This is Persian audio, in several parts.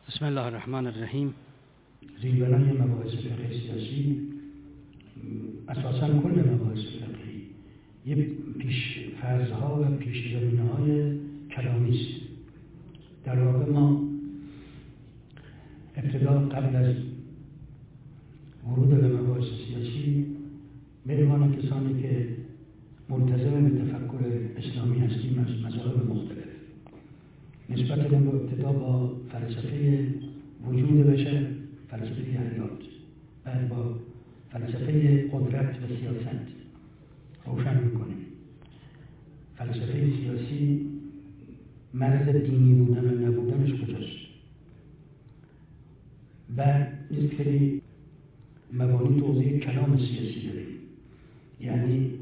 بسم الله الرحمن الرحیم. زیربنای مباحث فقه سیاسی، اساساً کل مباحث فقهی یه پیش‌فرض‌ها و پیش‌زمینه‌های کلامی است. در واقع ما ابتدا قبل از ورود به مباحث سیاسی به عنوان کسانی که منتظم به تفکر اسلامی هستیم از مذاهب مختلف نسبت به ابتدا با فلسفه وجود بشر، فلسفه حیات، بعد با فلسفه قدرت و سیاست روشن میکنیم. فلسفه سیاسی مرز دینی بودن و نبودنش کجاست؟ و یک سری مبانی توضیح کلام سیاسی داریم، یعنی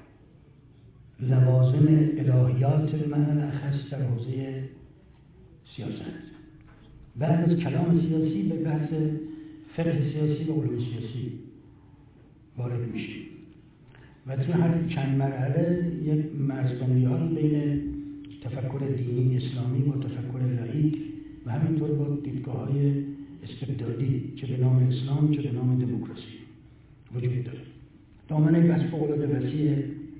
لوازم الهیات معنی اخص در حوزه سیاست. بعد از کلام سیاسی به بحث فقه سیاسی و علوم سیاسی وارد میشیم و توی هر چند مرحله یک مرزبندی‌هایی بین تفکر دینی اسلامی با تفکر لاییک و همینطور با دیدگاه‌های استبدادی چه به نام اسلام چه به نام دموکراسی وجود داره. دامنه بحث فوق‌العاده وسیع،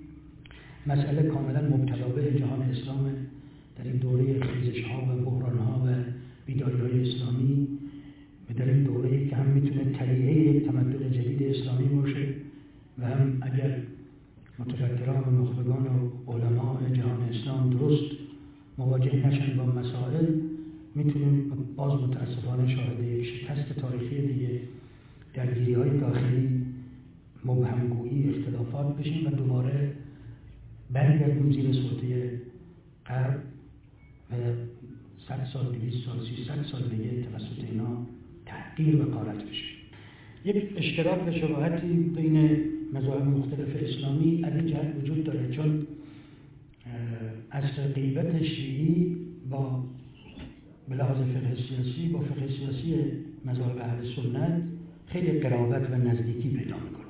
مسئله کاملا مبتلا به جهان اسلام در این دوره خیزش‌ها و بحران‌ها و بیداری‌های اسلامی و در این دوره‌ای که هم میتونه طلیعه یک تمدن جدید اسلامی باشه و هم اگر متفکران و نخبگان و علماء جهان اسلام درست مواجه نشن با مسائل میتونیم باز متاسفانه شاهد یک شکست تاریخی دیگه، درگیری‌های داخلی، مبهمگویی، اختلافات بشیم و دوباره برگردیم زیر سلطه غرب و 100 سال، 200 سال، 300 سال دیگه توسط اینا تحقیر و غارت بشه. یک اشتراک و شباهتی بین مذاهب مختلف اسلامی از این جهت وجود داره، چون اصل غیبت شیعی با به لحاظ فقه سیاسی با فقه سیاسی مذاهب اهل سنت خیلی قرابت و نزدیکی پیدا میکنه.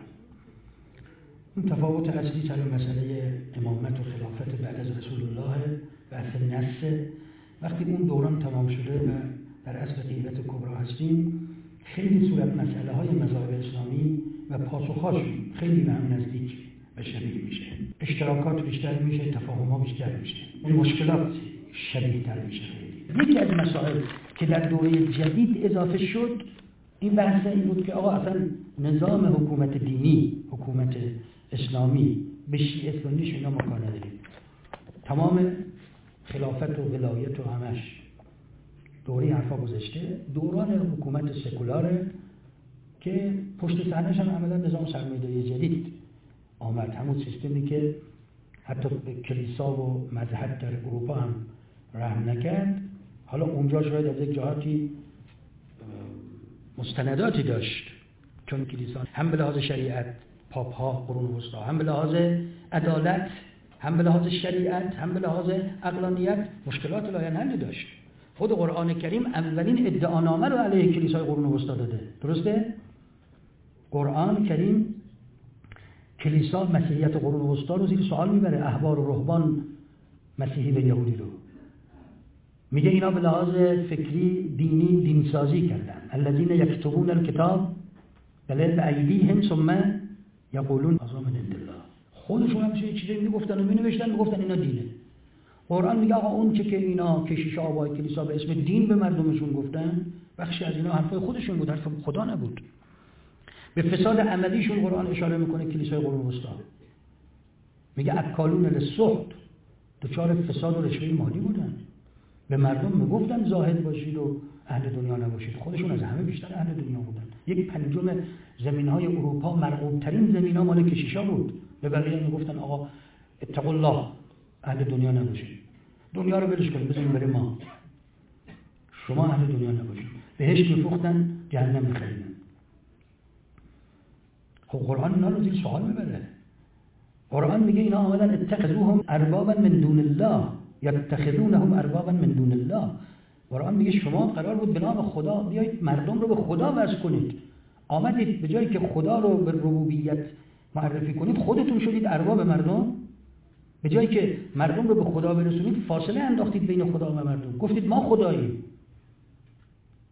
اون تفاوت اصلی سر مسئله امامت و خلافت بعد از رسول الله و اصل نص. وقتی اون دوران تمام شده و در اصل غیبت کبرا هستیم، خیلی صورت مسئله های مذاهب اسلامی و پاسخهاشون خیلی به هم نزدیک و شبیه میشه. اشتراکات بیشتر میشه، تفاهم‌ها بیشتر میشه، اون مشکلات شبیه تر میشه. یکی از مسائل که در دوره جدید اضافه شد این بحث این بود که آقا اصلا نظام حکومت دینی، حکومت اسلامی به شیعه سنیش اینا مکان نداریم. تمام خلافت و ولایت و همش دوره حرفا گذشته، دوران حکومت سکولاره که پشت صحنه‌ش هم عملا نظام سرمایه‌داری جدید آمد، همون سیستمی که حتی به کلیسا و مذهب در اروپا هم رحم نکرد. حالا اونجا شاید از یک جهاتی مستنداتی داشت، چون کلیسا هم به لحاظ شریعت پاپ ها قرون وسطا، هم به لحاظ عدالت، هم به لحاظ شریعت، هم به لحاظ عقلانیت مشکلات لاینحلی داشت. خود قرآن کریم اولین ادعانامه رو علیه کلیسای قرون وسطا داده. درسته؟ قرآن کریم کلیسا مسیحیت قرون وسطا رو زیر سوال میبره، احبار و رهبان مسیحی و یهودی رو. میگه اینا به لحاظ فکری دینی دینسازی کردن. الذین یکتبون الکتاب بایدیهم ثم یقولون هذا من عند الله. خودشون هم چه چیزی میگفتن و مینوشتن، میگفتن اینا دینه. قرآن میگه آقا اون که اینا کشیش آبای کلیسا به اسم دین به مردمشون گفتن، بخشی از اینا حرفای خودشون بود، حرف خدا نبود. به فساد عملیشون قرآن اشاره میکنه کلیسای قرون وسطا. میگه اکالون للسحت، دچار فساد و رشوه مالی بودن. به مردم میگفتن زاهد باشید و اهل دنیا نباشید. خودشون از همه بیشتر اهل دنیا بودن. یک پنجم زمینهای اروپا، مرغوب ترین زمینها مال کشیشا بود. به بقیه میگفتن آقا اتقوا الله، اهل دنیا نباشید، دنیا رو ولش کنید، بذارید بره ما، شما اهل دنیا نباشید. بهشت میفروختن، جهنم میخریدن. خب قرآن اینا رو زیر سوال میبره. قرآن میگه اینا عملا اتخذوهم اربابا من دون الله یتخذونهم اربابا من دون الله. قرآن میگه شما قرار بود به نام خدا بیایید مردم رو به خدا وصل کنید، آمدید به جایی که خدا رو به ربوبیت معرفی کنید خودتون شدید ارباب مردم. به جایی که مردم رو به خدا برسونید فاصله انداختید بین خدا و مردم، گفتید ما خداییم.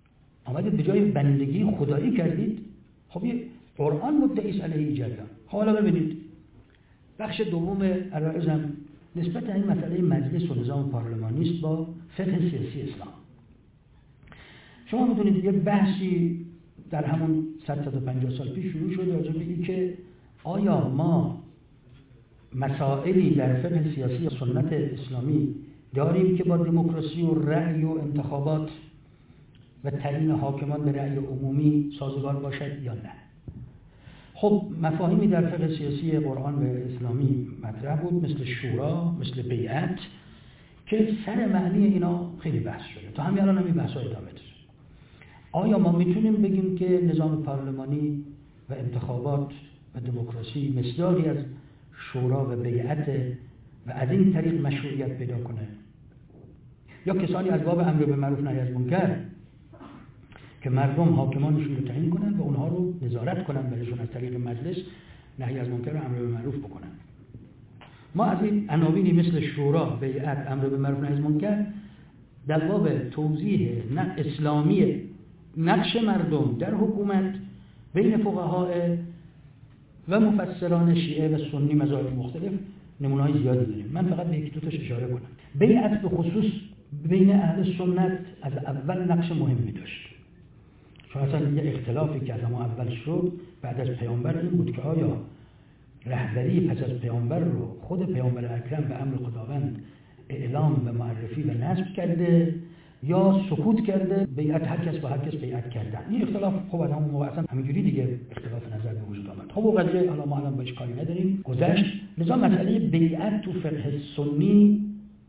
آمدید به جای بندگی خدایی کردید. خب یه قرآن مدعی است علیه جریان. حالا ببینید بخش دوم عرایزم نسبت به این مسئله مجلس و نظام پارلمانی است با فقه سیاسی اسلام. شما میدونید یک بحثی در همون 150 سال پیش شروع شد راجع به این که آیا ما مسائلی در فقه سیاسی یا سنت اسلامی داریم که با دموکراسی و رأی و انتخابات و تعیین حاکمان به رأی عمومی سازگار باشد یا نه؟ خب مفاهیمی در فقه سیاسی قرآن و اسلامی مطرح بود، مثل شورا، مثل بیعت، که سر معنی اینا خیلی بحث شده. تا همین الان هم این بحث‌ها ادامه داره. آیا ما میتونیم بگیم که نظام پارلمانی و انتخابات و دموکراسی مصداقی از شورا و بیعت و از این طریق مشروعیت پیدا کنه؟ یا کسانی از باب امر بالمعروف نهی از منکر که مردم حاکمانشون رو تعیین کنن و اونها رو نظارت کنن برایشون از طریق مجلس نهی از منکر و امر بالمعروف بکنن. ما از این عناوینی مثل شورا، بیعت، امر بالمعروف نهی از منکر در باب توضیح اسلامی نقش مردم در حکومت بین فقها و مفسران شیعه و سنی مذاهب مختلف نمونه‌های زیادی داریم. من فقط به یک دو تاش اشاره کنم. بیعت به خصوص بین اهل سنت از اول نقش مهمی داشت. چون اصلا یه اختلافی که از ما اول شد بعد از پیامبر این بود که آیا رهبری پس از پیامبر رو خود پیامبر اکرم به امر خداوند اعلام و معرفی و نصب کرده یا سکوت کرده، بیعت هر کس با هر کس بیعت کردن. این اختلاف خب از همون موقع اصلا همینجوری دیگه اختلاف نظر به وجود آمد. خب اون قضیه حالا ما الان باش کاری نداریم، گذشت. لذا مسئله بیعت تو فقه سنی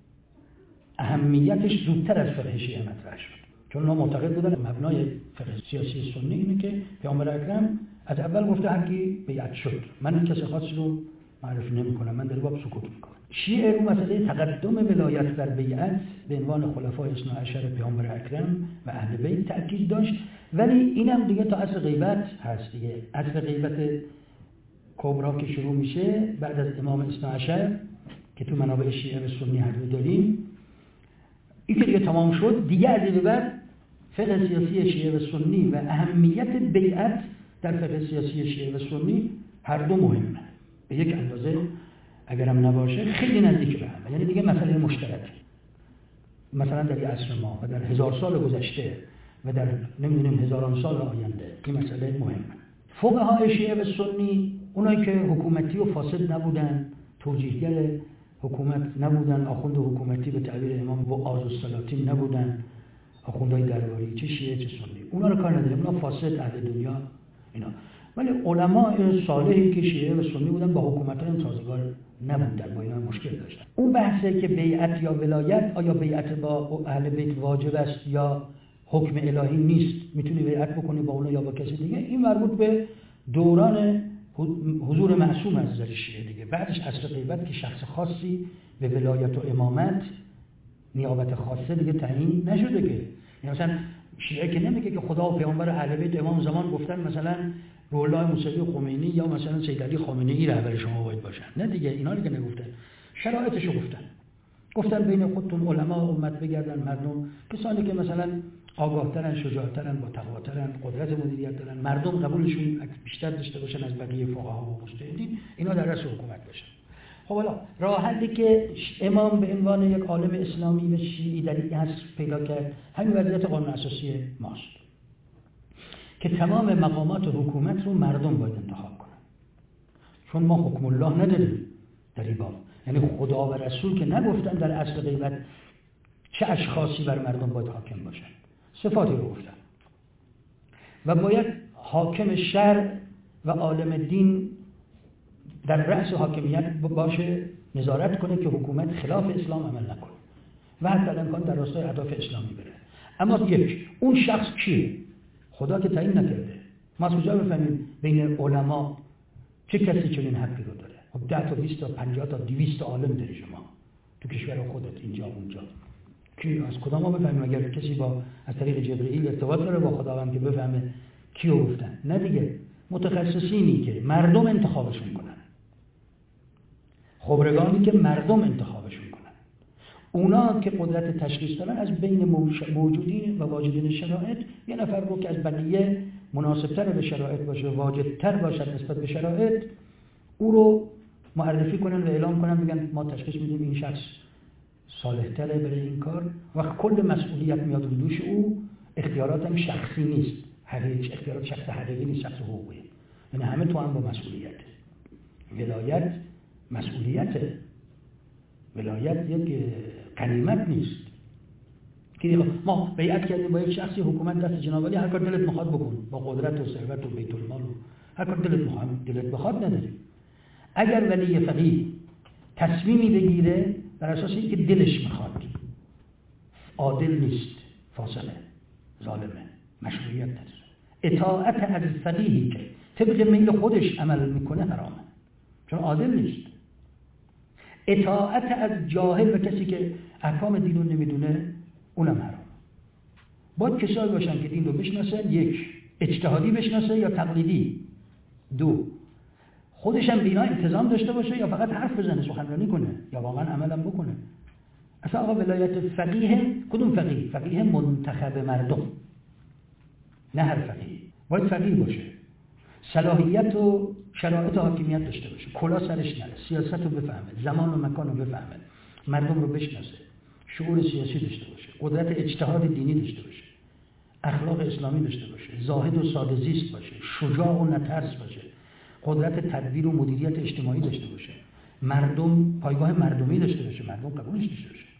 اهمیتش زودتر از فقه شیعه مطرح شد، چون اونا معتقد بودن مبنای فقه سیاسی سنی اینه که پیامبر اکرم از اول گفته هر کی بیعت شد، من کسی خاصی رو معرفی نمی‌کنم، من در باب سکوت می‌کنم. شیعه رو مسئله تقدم ولایت در بیعت به عنوان خلفای اثنا عشر پیامبر اکرم و اهل بیت تأکید داشت، ولی اینم دیگه تا عصر غیبت هست دیگه. عصر غیبت کبرا که شروع میشه بعد از امام اثنا عشر که تو منابع شیعه و سنی هر دو داریم، این که دیگه تمام شد، دیگه از این بعد فقه سیاسی شیعه و سنی و اهمیت بیعت در فقه سیاسی شیعه و سنی هر دو مهمه. به یک اندازه اگرم نباشه خیلی نزدیک به هم، یعنی دیگه مسئله مشترک. مثلا در عصر ما و در 1000 سال گذشته و در نمیدونیم هزاران سال آینده این مسئله مهمه. فقهای شیعه و سنی اونایی که حکومتی و فاسد نبودن، توجیهگر حکومت نبودن، آخوند حکومتی به تعبیر امام و السلاطین نبودن، آخوندهای درباری چه شیعه چه سنی، اونا رو کار نداریم، اونا فاسد اهل دنیا اینا. ولی علماء صالحی که شیعه و سنی بودن با حکومت‌های سازگار نبودن، با اینا مشکل داشتن. اون بحثه که بیعت یا ولایت، آیا بیعت با اهل بیت واجب است یا حکم الهی نیست، میتونی بیعت بکنی با اون یا با کسی دیگه، این مربوط به دوران حضور معصوم از نظر شیعه دیگه. بعدش عصر غیبت که شخص خاصی به ولایت و امامت نیابت خاصه دیگه تعیین نشده که. یعنی مثلا شیعه که نمیگه که خدا و پیامبر اهل بیت امام زمان گفتن مثلا روح الله موسوی خمینی یا مثلا سید علی خامنه‌ای رهبر شما باید باشن، نه دیگه، اینا رو که نگفتن، شرایطشو گفتن بین خودتون علما و امت بگردن، مردم کسانی که مثلا آگاه‌ترن، شجاع‌ترن، با تقواترن، قدرت مدیریت دارن، مردم قبولشون بیشتر داشته باشن از بقیه فقها و مجتهدین، اینا در رأس حکومت باشن. خب حالا راه حلی که امام به عنوان یک عالم اسلامی و شیعی در این عصر پیدا کرد همین وضعیت قانون اساسی ماست که تمام مقامات حکومت رو مردم باید انتخاب کنن، چون ما حکم الله نداریم در این باب. یعنی خدا و رسول که نگفتن در عصر غیبت چه اشخاصی بر مردم باید حاکم باشن، صفاتی رو گفتن و باید حاکم شرع و عالم دین در رأس حاکمیت باشه، نظارت کنه که حکومت خلاف اسلام عمل نکنه و حتی امکان در راستای اهداف اسلامی بره. اما یک، اون شخص کیه؟ خدا که تعیین نکرده. ما از کجا بفهمیم بین علما چه کسی چنین حقی رو داره؟ خب 10 تا 20 تا 50 تا 200 عالم داری شما تو کشور خودت، اینجا اونجا. کی از کدام ما بفهمیم؟ اگر کسی با از طریق جبرئیل ارتباط داره با خداوند که بفهمه کیو گفتن؟ نه دیگه، متخصصینی که مردم انتخابشون کنن، خبرگانی که مردم انتخابشون کنن، اونا که قدرت تشخیص دارن از بین موجودین و واجدین شرایط یه نفر رو که از بقیه مناسبتر به شرایط باشه، واجدتر باشد نسبت به شرایط، او رو معرفی کنن و اعلام کنن، بگن ما تشخیص میدیم این شخص صالح‌تره برای این کار. وقت کل مسئولیت میاد رو دوش او، اختیارات هم شخصی نیست، اختیارات شخص حقیقی نیست، شخص حقوقیه. یعنی همه تو هم با مسئولیت. ولایت مسئولیته، ولایت یک غنیمت نیست که ما بیعت کردیم با یک شخصی، حکومت دست جناب علی، هر کار دلت میخواد بکن، با قدرت و ثروت و بیت المال و هر کار دلت بخواد نداری. اگر ولی فقیه تصمیمی بگیره بر اساس اینکه دلش میخواد، عادل نیست، فاسقه، ظالمه، مشروعیت نداره. اطاعت از فقیهی که طبق میل خودش عمل میکنه حرامه، چون عادل نیست. اطاعت از جاهل و کسی که احکام دین رو نمیدونه، اونم حرام. باید کسایی باشن که دین رو بشناسن، یک، اجتهادی بشناسه یا تقلیدی، دو، خودش هم به اینا التزام داشته باشه یا فقط حرف بزنه، سخنرانی کنه یا واقعا عملم بکنه. اصلا آقا ولایت فقیه، کدوم فقیه؟ فقیه منتخب مردم، نه هر فقیه. باید فقیه باشه، صلاحیت و شرایط حاکمیت داشته باشه، کلا سرش نره، سیاست رو بفهمه، زمان و مکان رو بفهمه، مردم رو بشناسه، شعور سیاسی داشته باشه، قدرت اجتهاد دینی داشته باشه، اخلاق اسلامی داشته باشه، زاهد و ساده زیست باشه، شجاع و نترس باشه، قدرت تدبیر و مدیریت اجتماعی داشته باشه، مردم پایگاه مردمی داشته باشه، مردم قبولش داشته باشه.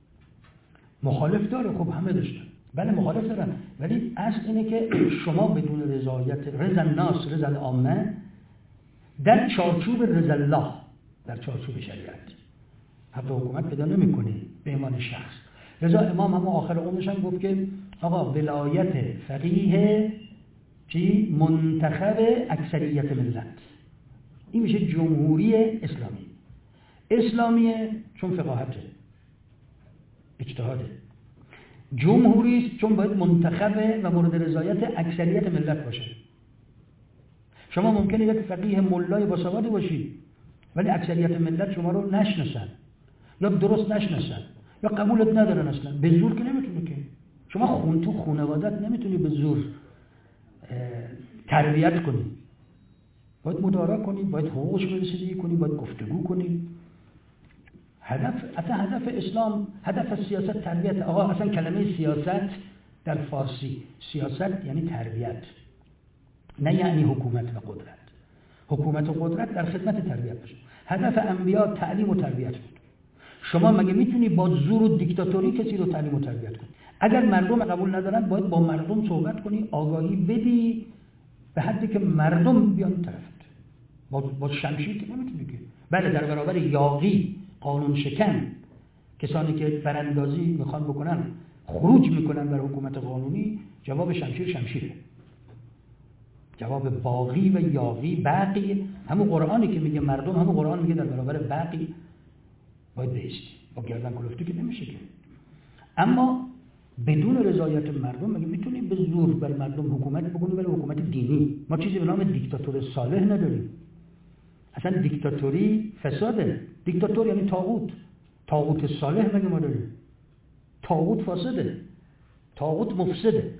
مخالف داره، خب همه داشتن، بله مخالف دارن، ولی اصل اینه که شما بدون رضایت رضا الناس، رضا العامه، در چارچوب رضا الله، در چارچوب شریعت حق حکومت پیدا نمی‌کنی به عنوان شخص. رضا امام هم آخر عمرش هم گفت که آقا ولایت فقیه چی؟ منتخب اکثریت ملت. این میشه جمهوری اسلامی. اسلامیه چون فقاهته، اجتهاده. جمهوری چون باید منتخب و مورد رضایت اکثریت ملت باشه. شما ممکنه یک فقیه ملای باسوادی باشی ولی اکثریت ملت شما رو نشناسن یا درست نشناسن یا قبولت ندارن، اصلا به زور که نمیتونی، که شما تو خانوادت نمیتونی به زور تربیت کنی، باید مدارا کنی، باید حقوقش رو رسیدگی کنی، باید گفتگو کنی. هدف اسلام، هدف سیاست تربیت. آقا اصلا کلمه سیاست در فارسی، سیاست یعنی تربیت، نه یعنی حکومت و قدرت. حکومت و قدرت در خدمت تربیت باشه. هدف انبیا تعلیم و تربیت بود. شما مگه میتونی با زور و دیکتاتوری کسی رو تعلیم و تربیت کنی؟ اگر مردم قبول ندارن باید با مردم صحبت کنی، آگاهی بدی به حدی که مردم بیان طرفت. با شمشیر که نمیتونی که. بله در برابر یاغی، قانون شکن، کسانی که براندازی میخوان بکنن، خروج میکنن بر حکومت قانونی، جواب شمشیره. جواب باغی و یاغی، باقی، همون قرآنی که میگه مردم، همون قرآن میگه در برابر باقی باید بایستی. با گردن کلفتی که نمیشه که. اما بدون رضایت مردم مگه میتونی به زور بر مردم حکومت بکنی؟ ولی حکومت دینی. ما چیزی به نام دیکتاتور صالح نداریم. اصلا دیکتاتوری فساده. دیکتاتور یعنی طاغوت. طاغوت صالح مگه ما داریم؟ طاغوت فاسده، طاغوت مفسده.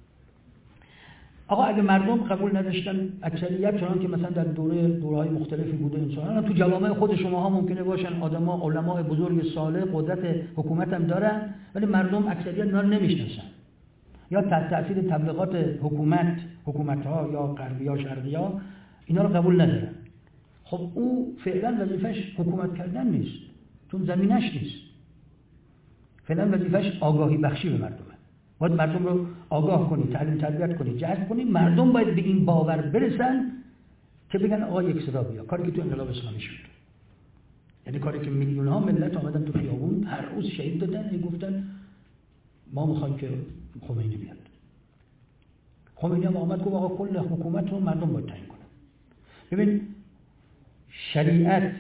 آقا اگه مردم قبول نداشتن، اکثریت چنان که مثلا در دوره‌های مختلفی بوده انسان، تو جوامع خود شما ها ممکنه باشن آدما، علماء بزرگ صالح، قدرت حکومت هم دارن، ولی مردم اکثریت اینا رو نمیشناسن یا تحت تاثیر تبلیغات حکومت‌ها یا غربی یا شرقی ها اینا رو قبول ندارن. خب او فعلا وظیفش حکومت کردن نیست، چون زمینش نیست. فعلا وظیفش آگاهی بخشی به مردمه. باید مردم رو آگاه کنی، تعلیم تربیت کنی، جذب کنی. مردم باید به این باور برسن که بگن آقا یک صدا بیا. کاری که تو انقلاب اسلامی شد، یعنی کاری که میلیون ها ملت آمدن تو خیابون، هر روز شهید دادن، گفتن ما میخوایم که خمینی بیاد. خمینی هم آمد گفت آقا کل حکومت رو مردم باید تعیین کنن. ببین شریعت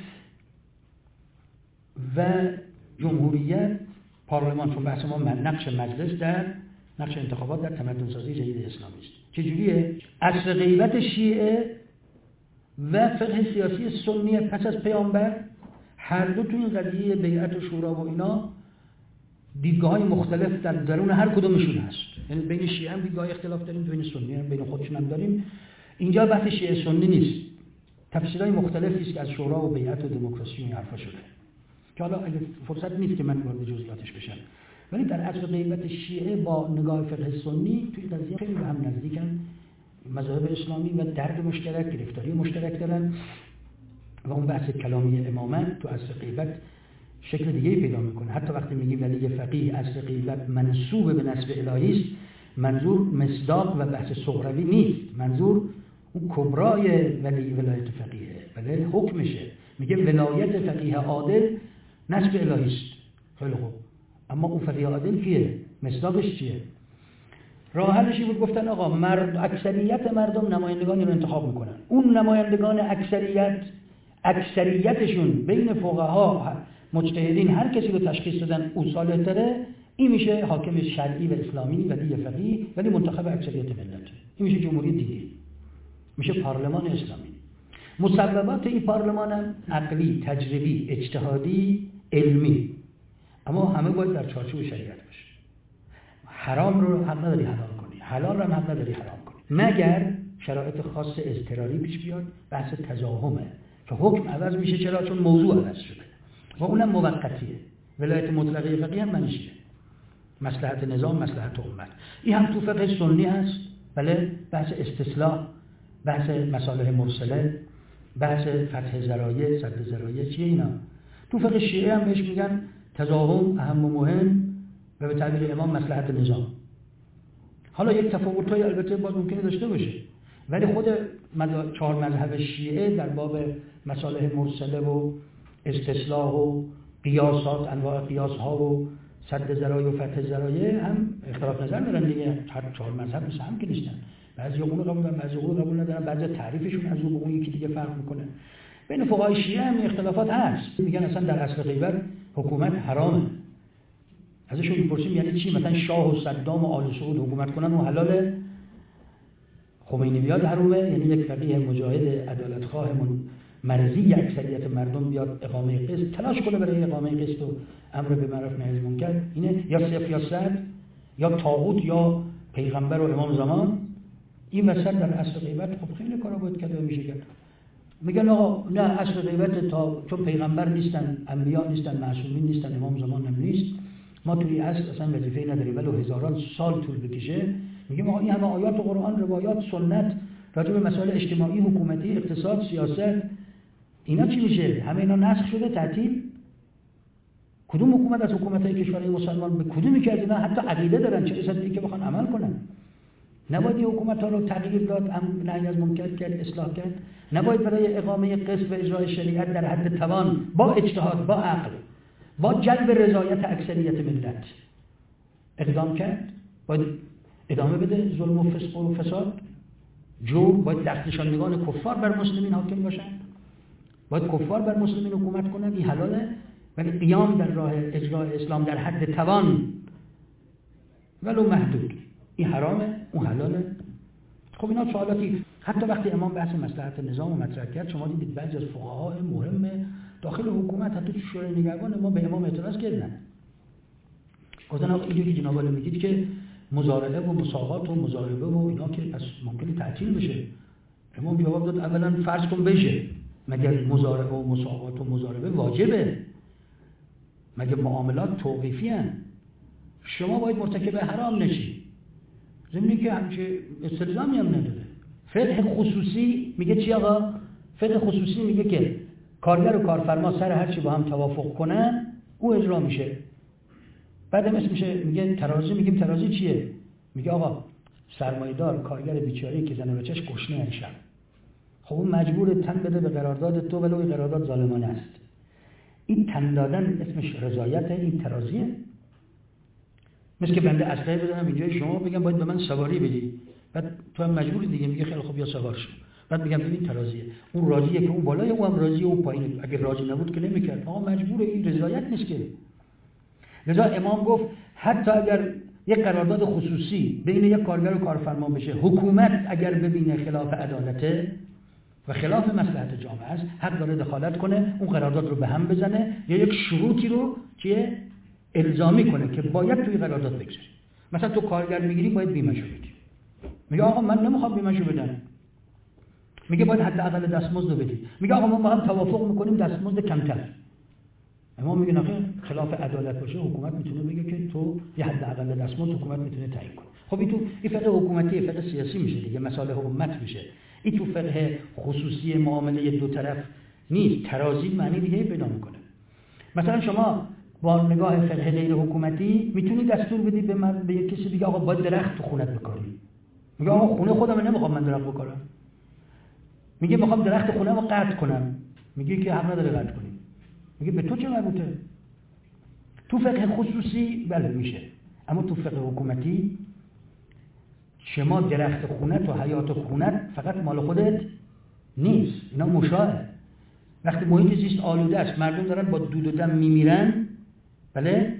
و جمهوریت، پارلمان، چون بحث ما نقش مجلس در نقش انتخابات در تمدن سازی جدید اسلامی است. چجوریه؟ عصر غیبت شیعه و فقه سیاسی سنی پس از پیامبر، هر دو تو این قضیه بیعت و شورا و اینا دیدگاه‌های مختلف در درون هر کدومشون هست. یعنی بین شیعه هم دیدگاه اختلاف داریم، بین سنی هم بین خودشون هم داریم. اینجا بحث شیعه سنی نیست. تفسیرهای مختلفی است که از شورا و بیعت و دموکراسی و این حرفا شده که حالا اگه فرصت نیست که من وارد جزئیاتش بشم، ولی در اصل غیبت شیعه با نگاه فقه سنی توی قضیه خیلی به هم نزدیکن. مذاهب اسلامی و درد مشترک، گرفتاری مشترک دارن و اون بحث کلامی امامت تو اصل غیبت شکل دیگه پیدا میکنه. حتی وقتی میگیم ولی فقیه اصل غیبت منسوب به نسب الهی است، منظور مصداق و بحث صغروی نیست، منظور اون کبرای ولایت فقیه، بله حکمشه. میگه ولایت فقیه عادل نسب الهی است. خیلی خوب، اما اون فقیه عادل کیه؟ مصداقش چیه؟ راه حلش بود گفتن آقا اکثریت مردم نمایندگانی رو انتخاب میکنن، اون نمایندگان اکثریتشون بین فقها مجتهدین هر کسی رو تشخیص دادن او صالح‌تره، این میشه حاکم شرعی و اسلامی ولی فقیه ولی منتخب اکثریت ملت. این میشه جمهوری دینی، میشه پارلمان اسلامی. مصوبات این پارلمان هم عقلی، تجربی، اجتهادی، علمی، اما همه باید در چارچوب شریعت باشه. حرام رو حق نداری حلال کنی، حلال رو هم حق نداری حرام کنی، مگر شرایط خاص اضطراری پیش بیاد. بحث تزاحمه که حکم عوض میشه. چرا؟ چون موضوع عوض شده و اونم موقتیه. ولایت مطلقه فقیه هم منیشه مصلحت نظام، مصلحت امت. این هم تو فقه سنی هست، بله، بحث استصلاح، بحث مصالح مرسله، بحث فتح ذرایع، سد ذرایع، چیه اینا؟ تو فقه شیعه هم بهش میگن تزاحم اهم و مهم و به تعبیر امام مصلحت نظام. حالا یک تفاوت‌های البته باز ممکنه داشته باشه، ولی خود چهار مذهب شیعه در باب مصالح مرسله و استصلاح و قیاسات، انواع قیاس‌ها و سد ذرایع و فتح ذرایع هم اختلاف نظر دارن دیگه. هر چهار مذهب مثل هم که نیستن، بعضی اونو قبول دارن، بعضی اونو قبول ندارن، بعضی تعریفشون از اون به اون یکی دیگه فرق میکنه. بین فقهای شیعه هم اختلافات هست. میگن اصلا در اصل غیبت حکومت حرامه. ازشون میپرسیم یعنی چی؟ مثلا شاه و صدام و آل سعود حکومت کنن و حلاله؟ خمینی بیاد حرامه؟ یعنی یک فقیه مجاهد عدالتخواه مرضی اکثریت مردم بیاد اقامه قسط تلاش کنه برای اقامه قسط و امر به معروف نهی از منکر، اینه یا صفر یا صد، یا طاغوت یا پیغمبر و امام زمان. این وسط در اصل غیبت خب خیلی کارا باید کرده میشه کرد. میگن آقا نه، اصل غیبت تا چون پیغمبر نیستن، انبیا نیستن، معصومین نیستن، امام زمان هم نیست، ما توی اصل اصلا وظیفه‌ای نداریم ولو هزاران سال طول بکشه. میگیم آقا این همه آیات قرآن، روایات، سنت راجع به مسائل اجتماعی، حکومتی، اقتصاد، سیاست، اینا چی میشه؟ همه اینا نسخ شده، تعطیل. کدوم حکومت از حکومت‌های کشورهای مسلمان به کدومی که از اینا حتی عقیده دارن، چه رسد اینکه بخوان عمل کنن؟ نباید این حکومت‌ها رو تغییر داد، نهی از منکر کرد، اصلاح کرد. نباید برای اقامه قسط و اجرای شریعت در حد توان با اجتهاد، با عقل، با جلب رضایت اکثریت ملت اقدام کرد؟ باید ادامه بده ظلم و فسق و فساد، جور؟ باید دستنشانندگان کفار بر مسلمین حاکم باشن؟ باید کفار بر مسلمین حکومت کنن؟ این حلاله؟ ولی قیام در راه اجرای اسلام در حد توان ولو محدود، این حرامه، اون حلاله؟ خب اینا سوالاتی. حتی وقتی امام بحث مصلحت نظام رو مطرح کرد، شما دیدید بعضی از فقها مهم داخل حکومت حتی تو شورای نگهبان ما به امام اعتراض کردن. گفتن آقا اینجوری که جناب عالی میگید که مزارعه و مساقات و مضاربه و اینا که پس ممکنه تعطیل بشه. امام جواب داد اولا فرض کن بشه، مگر مزارعه و مساقات و مضاربه واجبه؟ مگه معاملات توقیفی هستند؟ شما باید مرتکب حرام نشی، زمینی که همچه استلزامی هم نداره. فقه خصوصی میگه چی آقا؟ فقه خصوصی میگه که کارگر و کارفرما سر هر چی با هم توافق کنن او اجرا میشه. بعدم اسم میشه، میگه ترازی. میگیم ترازی چیه؟ میگه آقا سرمایه‌دار کارگر بیچاره‌ای که زن و بچه‌اش گشنه امشب، خب اون مجبور تن بده به قرارداد تو ولو این قرارداد ظالمانه است. این تن دادن اسمش رضایت، این ترازیه. مثل که بنده اسلحه بدم اینجای شما بگم باید به من سواری بدی، بعد تو هم مجبوری دیگه، میگه خیلی خوب یا سوار شو، بعد میگم ببین ترازیه، اون راضیه که اون بالای، اون هم راضیه اون پایینه. اگه راضی نبود که نمیکرد. آقا مجبوره، این رضایت نیست که. لذا امام گفت حتی اگر یک قرارداد خصوصی بین یک کارگر و کارفرما بشه، حکومت اگر ببینه خلاف عدالته و خلاف مصلحت جامعه است، حق داره دخالت کنه، اون قرارداد رو به هم بزنه یا یک شروطی رو که الزامی کنه که باید توی قرارداد بگذاری. مثلا تو کارگر میگیری باید بیمه‌شو بدی. میگه آقا من نمیخوام بیمه‌شو بدم. میگه باید حداقل دستمزد رو بدی. میگه آقا ما با هم توافق میکنیم دستمزد کمتر. اما میگه نه خلاف عدالت باشه حکومت میتونه بگه که تو یه حداقل دستمزد حکومت میتونه تعیین کنه. خب این تو این فقه حکومتی فقه سیاسی میشه دیگه، مصالح امت میشه. این تو فقه خصوصی معامله دو طرف نیست، ترازی معنی دیگه پیدا میکنه. مثلا شما با نگاه فقه غیر حکومتی میتونی دستور بدی به کسی دیگه آقا باید درخت تو خونت بکاری. میگه آقا خونه خودم نمیخوام من درخت بکارم. میگه میخوام درخت خونه‌مو قطع کنم. میگه که حق نداره قطع کنی. میگه به تو چه مربوطه؟ تو فقه خصوصی بله میشه، اما تو فقه حکومتی شما درخت خونت و حیات خونت فقط مال خودت نیست، اینا مشاعه. وقتی محیط زیست آلوده است، مردم دارن با دود و دم میمیرن، بله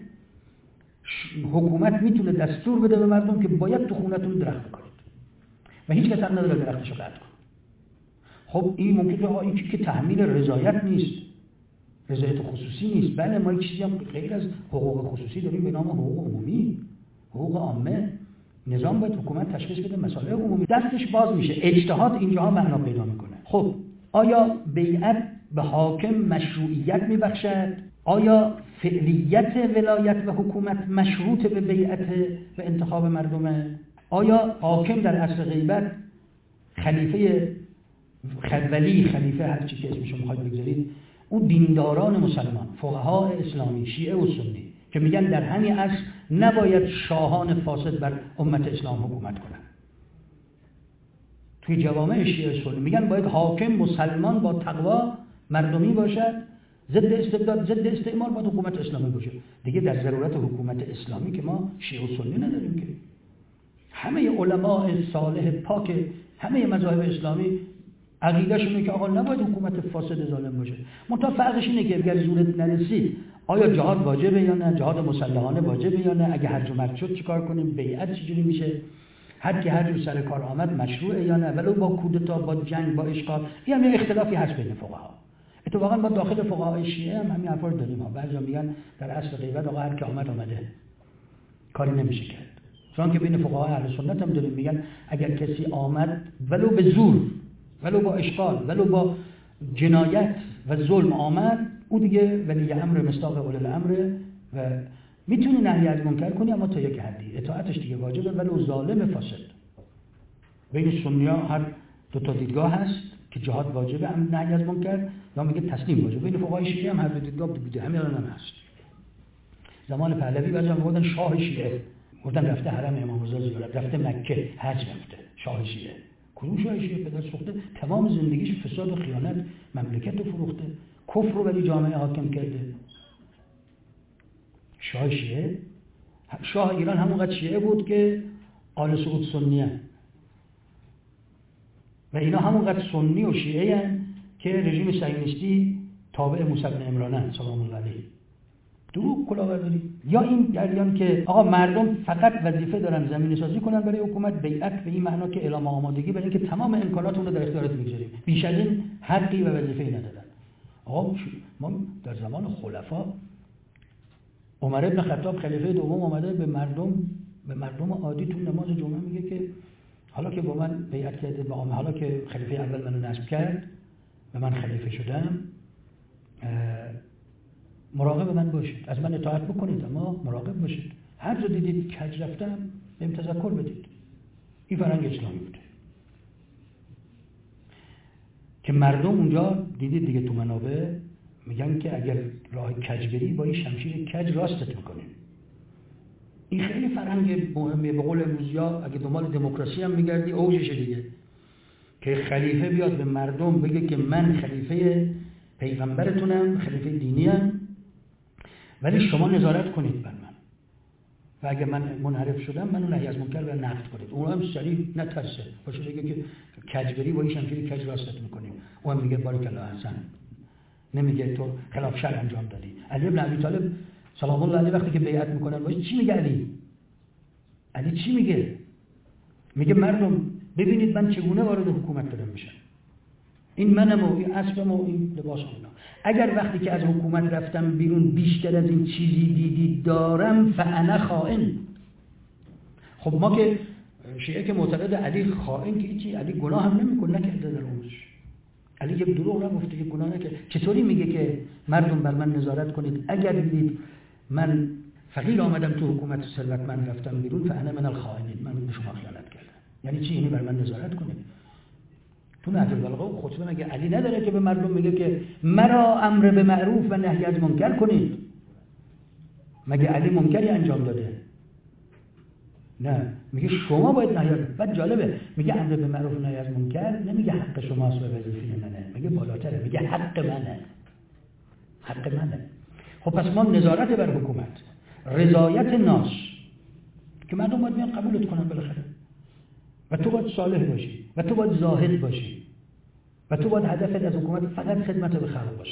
حکومت میتونه دستور بده به مردم که باید تو خونتون درخت بکارید و هیچ کس هم نداره درختشو قطع کنه. خب این ممکنه این که تحمیل رضایت نیست، رضایت خصوصی نیست. بله ما یک چیزی هم غیر از حقوق خصوصی داریم به نام حقوق عمومی، حقوق عامه. نظام باید حکومت تشخیص بده مسائل عمومی، دستش باز میشه، اجتهاد اینجاها معنا پیدا میکنه. خب آیا بیعت به حاکم مشروعیت میبخشد؟ آیا فعلیت ولایت و حکومت مشروط به بیعت و انتخاب مردمه؟ آیا حاکم در عصر غیبت خلیفه ولی، خلیفه هر چی که اسمشو میخواید بگذارید، اون دینداران مسلمان، فقها اسلامی، شیعه و سنی که میگن در همین عصر نباید شاهان فاسد بر امت اسلام حکومت کنن. توی جوامع شیعه سنی میگن باید حاکم مسلمان با تقوا مردمی باشد، ضد استبداد، ضد استعمار، باید حکومت اسلامی باشه. دیگه در ضرورت حکومت اسلامی که ما شیعه و سنی نداریم که. همه علماء صالح پاک همه مذاهب اسلامی عقیده‌شونه که آقا نباید حکومت فاسد ظالم باشه. منتها فرقش اینه که اگر زورت نرسید آیا جهاد واجبه یا نه، جهاد مسلحانه واجبه یا نه، اگه هرج و مرج شد چیکار کنیم، بیعت چجوری میشه، هر کی هر جور سر کار آمد مشروعه یا نه، ولو با کودتا، با جنگ، با اشغال. این هم یه اختلافی هست بین فقها. اتفاقا ما داخل فقهای شیعه هم همین حرفا رو داریم ها. بعضیا میگن در عصر غیبت آقا هر کی اومده کاری نمیشه کرد. چون که بین فقهای اهل سنت هم داریم میگن اگر کسی آمد ولو به زور، ولو با اشغال، ولو با جنایت و ظلم آمد، او دیگه ولی امر مصداق اول الامر و میتونی نهی از منکر کنی، اما تا یک حدی اطاعتش دیگه واجبه ولو ظالم فاسد. بین سنی‌ها هر دو تا دیدگاه هست که جهاد واجبه، هم نهی از منکر، یا میگه تسلیم واجبه. بین فقهای شیعه هم هر دو دیدگاه بوده، همین الان هم هست. زمان پهلوی بعضی میگفتن شاه شیعه، گفتن رفته حرم امام رضا زیارت، رفته مکه حج رفته، شاه شیعه. کدوم شاه شیعه؟ پدر سوخته، تمام زندگیش فساد و خیانت، مملکت رو فروخته، کفر رو ولی جامعه حاکم کرده. شاه شیعه، شاه ایران همونقدر شیعه بود که آل سعود سنیه و اینا همونقدر سنی و شیعه هن که رژیم صهیونیستی تابع موسی بن عمران سلام الله علیه. دروغ کلاهبرداری. یا این جریان که آقا مردم فقط وظیفه دارن زمین سازی کنن برای حکومت، بیعت به این معنا که اعلام آمادگی برای اینکه تمام امکاناتون رو در اختیارت میگذاریم، بیش از این حقی و وظیفه‌ای ندادن. آقا ما در زمان خلفا عمر بن خطاب خلیفه دوم اومده به مردم عادی تو نماز جمعه میگه که حالا که با من بیعت کردید با عامه، حالا که خلیفه اول منو نصب کرد و من خلیفه شدم، مراقب من باشید، از من اطاعت بکنید اما مراقب باشید، هر جا دیدید کج رفتم بهم تذکر بدید. این فرهنگ اسلامی بوده که مردم اونجا دیدید دیگه تو منابع میگن که اگر راه کج بری با این شمشیر کج راستت میکنیم. این خیلی فرهنگ مهمه. به قول امروزیا اگه دنبال دموکراسی هم میگردی اوجشه دیگه، که خلیفه بیاد به مردم بگه که من خلیفه پیغمبرتونم، خلیفه دینیم، ولی شما نظارت کنید بر من و اگر من منحرف شدم منو نهی از منکر و نقد کنید. اون هم سریع نترسه باشه بگه که کجبری با این شمشیر کج راستت میکنیم. اون هم میگه بارک الله حسن، نمیگه تو خلاف شرع انجام دادی. علی بن ابی طالب سلام الله علیه وقتی که بیعت میکنن باشه چی میگه علی چی میگه؟ میگه مردم ببینید من چگونه وارد حکومت دارم میشم. این منم و این اسبم و این لباسم. اگر وقتی که از حکومت رفتم بیرون بیشتر از این چیزی دیدی دارم فانا خائن. خب ما که شیعه که معتقد علی خائن که هیچی، علی گناه هم نمیکنه، نکرده در عمرش. علی یک دروغ نگفته، یک گناه نکرده. چطوری میگه که مردم بر من نظارت کنید اگر دیدید من فقیر آمدم تو حکومت ثروتمند رفتم بیرون فانا من الخائنین، من به شما خیانت کردم. یعنی چی؟ یعنی بر من نظارت کنید. تو نهج البلاغه و خطبه مگه علی نداره که به مردم میگه که مرا امر به معروف و نهی از منکر کنید؟ مگه علی منکری انجام داده؟ نه، میگه شما باید نهی. بعد جالبه میگه امر به معروف و نهی از منکر، نمیگه حق شماست و وظیفه منه، میگه بالاتره، میگه حق منه. حق منه. خب پس ما نظارت بر حکومت، رضایت ناس که مردم باید بیان قبولت کنن بالاخره، و تو باید صالح باشی و تو باید زاهد باشی و تو باید هدفت از حکومت فقط خدمت به خلق باشه.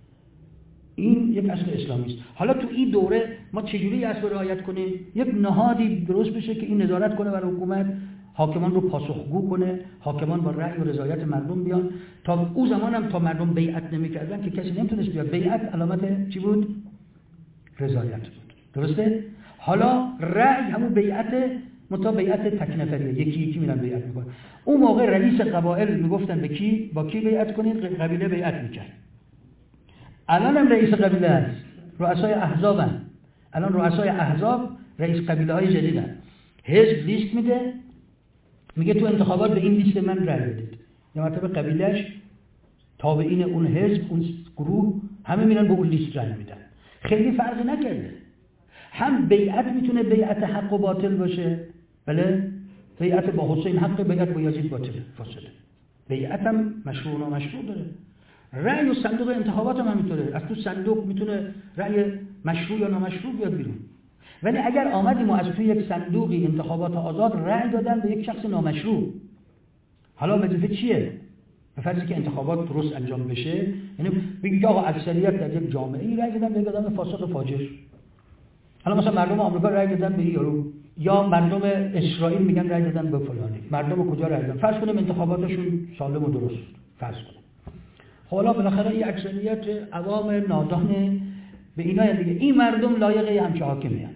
این یک اصل اسلامی است. حالا تو این دوره ما چجوری اصل رعایت کنیم؟ یک نهادی درست بشه که این نظارت کنه بر حکومت، حاکمان رو پاسخگو کنه، حاکمان با رأی و رضایت مردم بیان. تا اون زمان هم تا مردم بیعت نمی‌کردن که کسی نمیتونست بیاد. بیعت علامت چی بود؟ رضایت بود. درسته؟ حالا رأی همون بیعت، متا بیعت تک نفریه، یکی یکی میرن بیعت میکنن. اون موقع رئیس قبایل میگفتن به کی، با کی بیعت کنید، قبیله بیعت میکرد. الان هم رئیس قبیله است، رؤسای احزابن. الان رؤسای احزاب رئیس قبیله های جدیدن. حزب لیست میده، میگه تو انتخابات به این لیست من رأی بدید. یا مرتبه قبیلهش تابعین اون حزب، اون گروه همه میرن به اون لیست رأی میدن. خیلی فرقی نکرده. هم بیعت میتونه بیعت حق و باطل باشه، بله، بیعت با حسین حق، بیعت با یزید باطل فاسده. بیعت هم مشروع و نامشروع داره. رأی و صندوق انتخابات هم همینطوره. از تو صندوق میتونه رأی مشروع یا نامشروع بیاد بیرون. ولی اگر آمدیم و از تو یک صندوقی انتخابات آزاد رأی دادن به یک شخص نامشروع، حالا وظیفه چیه؟ به فرضی که انتخابات درست انجام بشه، یعنی بگید آقا اکثریت در یک جامعه‌ای رأی دادن به یک آدم فاسق فاجر. حالا مثلا مردم آمریکا رأی دادن به یارو، یا مردم اسرائیل میگن رأی دادن به فلانی. مردم کجا رأی دادن؟ فرض کنیم انتخاباتشون سالم و درست، فرض کنیم. حالا بالاخره این اکثریت عوام نادان به اینا دیگه، این مردم لایق همچه حاکمی هستند.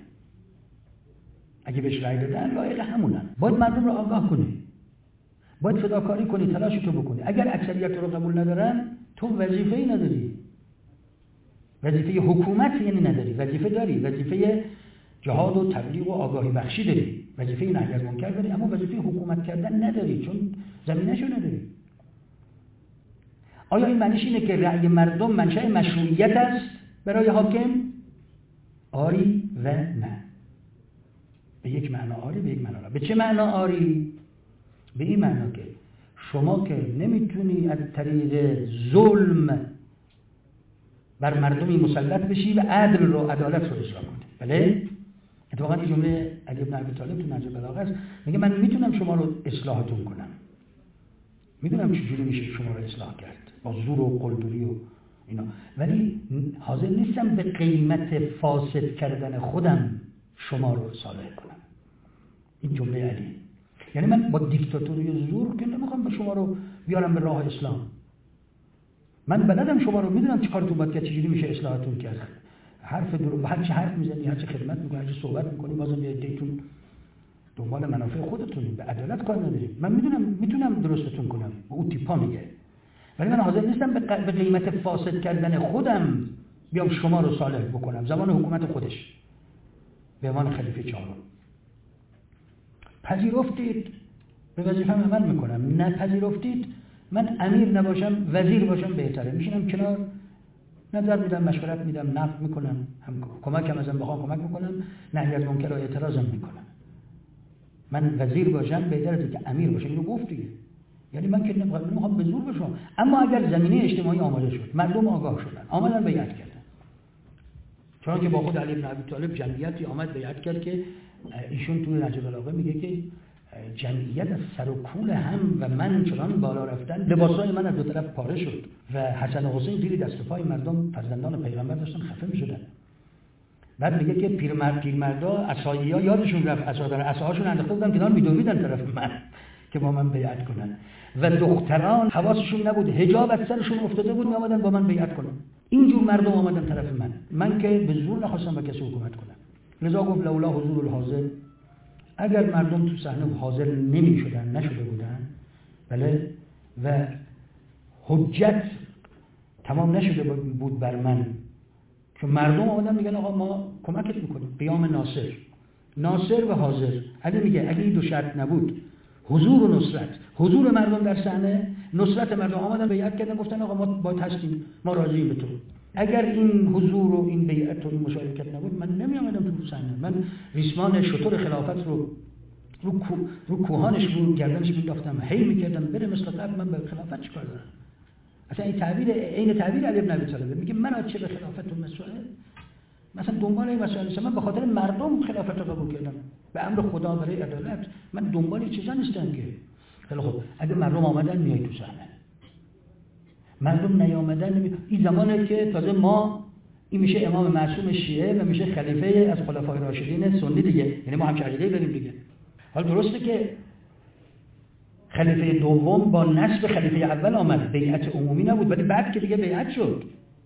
اگه بهش رأی دادن لایق همونن. باید مردم رو آگاه کنی، باید فداکاری کنی، تلاشتو بکنی. اگر اکثریت رو قبول ندارن تو وظیفه‌ای نداری. وظیفه حکومت یعنی نداری، وظیفه داری، وظیفه جهاد و تبلیغ و آگاهی بخشی داری، وظیفه نهی از منکر داری، اما وظیفه حکومت کردن نداری، چون زمینه‌شو نداری. آیا این معنیش اینه که رأی مردم منشأ مشروعیت است برای حاکم؟ آری و نه. به یک معنا آری، به یک معنا نه. به چه معنا آری؟ به این معنا که شما که نمیتونی از طریق ظلم بر مردمی مسلط بشی و عدل رو، عدالت رو اجرا کنی. بله؟ اتفاقا این جمله علی بن ابی طالب تو نهج البلاغه است، میگه من میتونم شما رو اصلاحتون کنم، میدونم چجوری میشه شما رو اصلاح کرد با زور و قلدری و اینا، ولی حاضر نیستم به قیمت فاسد کردن خودم شما رو صالح کنم. این جمله علی. یعنی من با دیکتاتوری و زور که نمیخوام به شما رو بیارم به راه اسلام. من بلدم شما رو، میدونم چه کارتون باید کرد، چجوری میشه اصلاحتون کرد. حرف درو، هر چی حرف میزنی، هر چی خدمت میکنی، هر چی صحبت میکنی، بازم یه دیتون دنبال منافع خودتونید، به عدالت کار ندارید. من میتونم درستتون کنم، اون تیپا میگه، ولی من حاضر نیستم به قیمت فاسد کردن خودم بیام شما رو صالح بکنم. زمان حکومت خودش به عنوان خلیفه چهارم پذیرفتید، به وظیفه‌ام عمل میکنم. نپذیرفتید، من امیر نباشم، وزیر باشم بهتره. میشینم کنار، نظر میدم، مشورت میدم، نقد میکنم، هم کمکم ازم بخوام کمک میکنم، نهی از منکر و اعتراضم میکنم. من وزیر باشم بهتره که امیر باشم. اینو گفت دیگه. یعنی من که نمیخوام به زور باشم، اما اگر زمینه اجتماعی آماده شد، مردم آگاه شدن، آمدن بیعت کردن. چون که با خود علی بن ابی طالب جمعیتی آمد بیعت کرد که ایشون توی نهج البلاغه میگه که جمعیت از سر و کول هم و من چنان بالا رفتن، لباسای من از دو طرف پاره شد و حسن و حسین زیر دست و پای مردم فرزندان پیغمبر داشتن خفه میشدن. بعد میگه که پیرمردا عصایی‌ها یادشون رفت، عصاهاشون انداخته بودن کنار، میدویدن طرف من که با من بیعت کنن و دختران حواسشون نبود، حجاب از سرشون افتاده بود، میامدن با من بیعت کنن. اینجور مردم آمدن طرف من که به زور نخواستم با کسی حکومت کنم. لذا گفت لولا حضور الحاضر، اگر مردم تو صحنه حاضر نشده بودن، بله، و حجت تمام نشده بود بر من که مردم آمدن میگن آقا ما کمکت میکنیم، قیام ناصر و حاضر. علی میگه اگه این دو شرط نبود، حضور و نصرت، حضور مردم در صحنه، نصرت مردم، آمدن بیعت کردن گفتن آقا ما باید هستیم، ما راضییم به تو. اگر این حضور و این بیعت و این مشارکت نبود، من نمیامدم تو صحنه. من ریسمان شتر خلافت رو کوهانش، رو گردنش مینداختم، هی میکردم بره مثل قبل. من به خلافت چیکار دارم؟ اصلا این تعبیر علی بن ابی طالب میگه من چه به خلافت و مسائل، مثلا دنبال این مسائل نیستم، من به خاطر مردم خلافت رو قبول کردم، به امر خدا برای عدالت. من دنبال این چیزا نیستم که. خیلی خوب، اگه مردم آمدن میای تو صحنه، مردم نیامدن این زمانه که تازه این میشه امام معصوم شیعه و میشه خلیفه از خلفای راشدین سنی دیگه، یعنی ما هم عقیده داریم دیگه. حالا درسته که خلیفه دوم با نصب خلیفه اول آمد، بیعت عمومی نبود، ولی بعد که دیگه بیعت شد.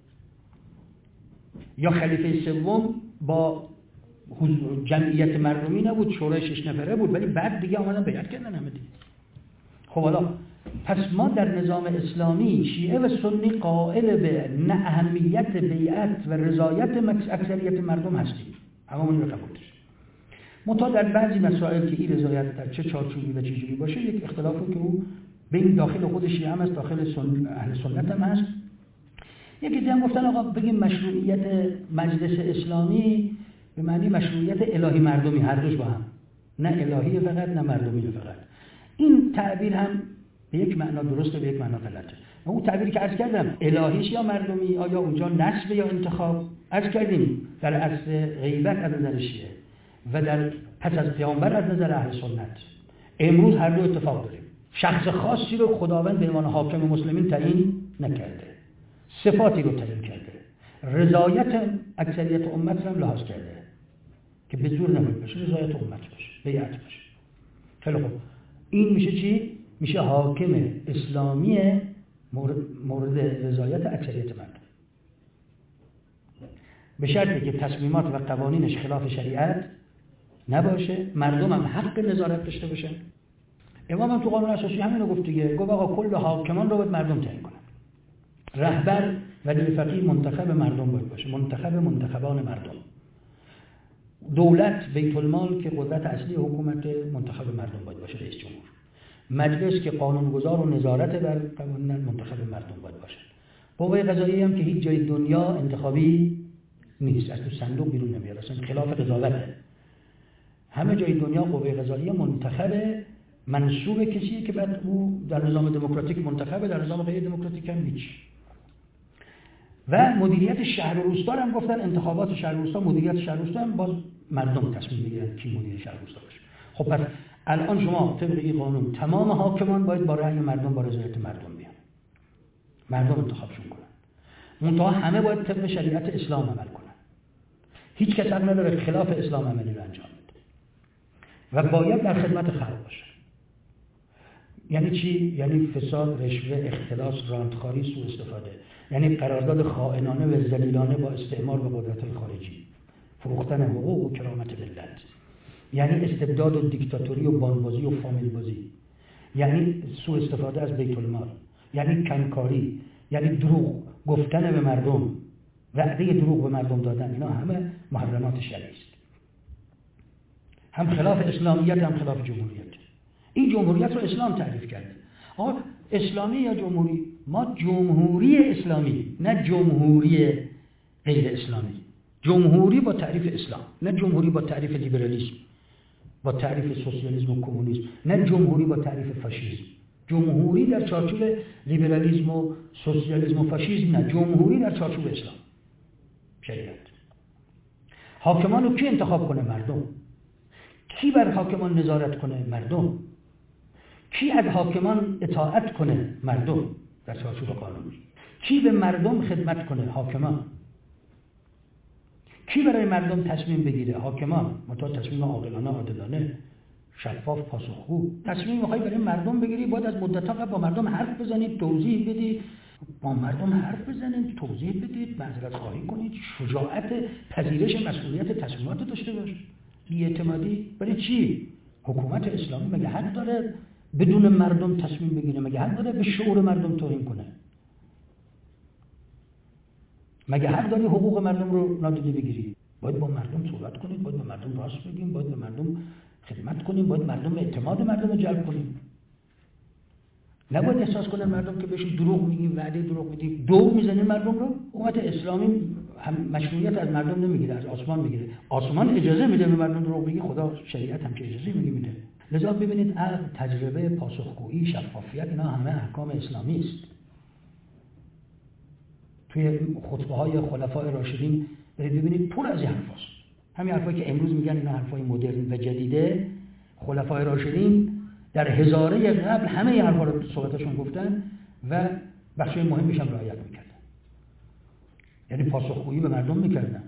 یا خلیفه سوم با جمعیت مردمی نبود، شورای 6 نفره بود، ولی بعد دیگه آمدن بیعت کردن همه دیگه. خب حالا پس ما در نظام اسلامی شیعه و سنی قائل به نه اهمیت بیعت و رضایت اکثریت مردم هستیم، هممون رو قبول داریم. منتها در بعضی مسائل که این رضایت در چه چارچوبی و چجوری باشه، یک اختلافی که او بین داخل خود شیعه هم هست، داخل اهل سنت هم هست. یکی دیگه هم گفتن آقا بگیم مشروعیت مجلس اسلامی به معنی مشروعیت الهی مردمی، هر دوش با هم، نه الهی فقط نه مردمی فقط. این تعبیر هم به یک معنا درسته، به یک معنا غلطه. و اون تعبیری که عرض کردم الهیش یا مردمی، آیا اونجا نسب یا انتخاب؟ عرض کردیم در اصل غیبت از نظر شیعه و در پس از پیامبر از نظر اهل سنت، امروز هر دو اتفاق داریم. شخص خاصی رو خداوند به عنوان حاکم مسلمین تعیین نکرده، صفاتی رو تعیین کرده، رضایت اکثریت امت رو لحاظ کرده که به زور نباید باشه، رضایت امت باشه، بیعت باشه. خیلی خوب، این میشه چی؟ میشه حاکم اسلامی مورد رضایت اکثریت مردم، به شرطی که تصمیمات و قوانینش خلاف شریعت نباشه، مردم هم حق نظارت داشته باشن. امام هم تو قانون اساسی همین رو گفت دیگه، گفت آقا کل حاکمان رو باید مردم تعیین کنن. رهبر ولی فقیه منتخب مردم باید باشه، منتخبان مردم. دولت بیت المال که قدرت اصلی حکومت منتخب مردم باید باشه، رئیس جمهور. مجلس که قانونگذار و نظارت بر قوانین منتخب مردم باید باشه. قوه قضاییه هم که هیچ جای دنیا انتخابی نیست، از تو صندوق بیرون نمیاد، اصلا خلاف قضاوته. همه جای دنیا قوه قضاییه منتخب، منصوب کسیه که بعد او در نظام دموکراتیک منتخبه، در نظام غیر دموکراتیک هم هیچ. و مدیریت شهر و روستا هم گفتن انتخابات شهر و روستا، مدیریت شهر و روستا هم باز مردم تصمیم میگیرن کی مدیر شهر و روستا باشه. خب پس الان شما طبق این قانون تمام حاکمان باید با رأی مردم، با رضایت مردم بیان، مردم انتخابشون کنن. منتها همه باید طبق شریعت اسلام عمل کنن، هیچ کس حق نداره خلاف اسلام عملی رو انجام بده و باید در خدمت خلق باشه. یعنی چی؟ یعنی فساد، رشوه، اختلاس، رانتخواری، سوء استفاده، یعنی قرارداد خائنانه و ذلیلانه با استعمار و قدرت‌های خارجی، فروختن حقوق و کرامت ملت، یعنی استبداد و دیکتاتوری و بانبازی و فامیل بازی، یعنی سوء استفاده از بیت المال، یعنی کنکاری، یعنی دروغ گفتن به مردم، وعده دروغ به مردم دادن. اینا همه محرمات شرعی است، هم خلاف اسلامیت هم خلاف جمهوریت. این جمهوریت رو اسلام تعریف کرده. آقا اسلامی یا جمهوری؟ ما جمهوری اسلامی، نه جمهوری غیر اسلامی. جمهوری با تعریف اسلام، نه جمهوری با تعریف لیبرالیسم، با تعریف سوسیالیسم و کمونیسم، نه جمهوری با تعریف فاشیسم. جمهوری در چارچوب لیبرالیسم و سوسیالیسم و فاشیسم، نه، جمهوری در چارچوب اسلام، شریعت. حاکمان رو کی انتخاب کنه؟ مردم. کی بر حاکمان نظارت کنه؟ مردم. کی از حاکمان اطاعت کنه؟ مردم، در چارچوب قانونی. کی به مردم خدمت کنه؟ حاکمان. کی برای مردم تصمیم بگیره؟ حاکمان، منتها تصمیم عاقلانه، عادلانه، شفاف، پاسخگو. تصمیم می‌خوای برای مردم بگیری، باید از مدت‌ها قبل با مردم حرف بزنید، توضیح بدید، با مردم حرف بزنید، توضیح بدید، معذرت خواهی کنید، شجاعت پذیرش مسئولیت تصمیمات داشته باش. بی‌اعتمادی برای چی؟ حکومت اسلامی مگه حق داره بدون مردم تصمیم بگیره؟ مگه حق داره به شعور مردم توهین کنه؟ مگه حق داری حقوق مردم رو نادیده بگیری؟ باید با مردم صحبت کنید، باید با مردم راست بگیم، باید به مردم خدمت کنیم، باید مردم اعتماد مردم رو جلب کنیم. نباید احساس کنن مردم که بهشون دروغ میگیم، وعده دروغ میدیم، دور میزنیم مردم رو. حکومت اسلامی هم مشروعیت از مردم نمیگیره، از آسمان میگیره. آسمان اجازه میده به مردم دروغ بگی، خدا شریعت هم که اجازه میده. لذا ببینید عقل، تجربه، پاسخگویی، شفافیت، اینا همه احکام اسلامی است. توی خطبه‌های خلفای راشدین برید ببینید پر از این حرفاست. همین حرفایی که امروز میگن اینا حرفای مدرن و جدیده، خلفای راشدین در هزاره قبل همه این حرفا رو صحبتشون گفتن و بخشای مهمش هم رعایت میکردن. یعنی پاسخگویی به مردم میکردن،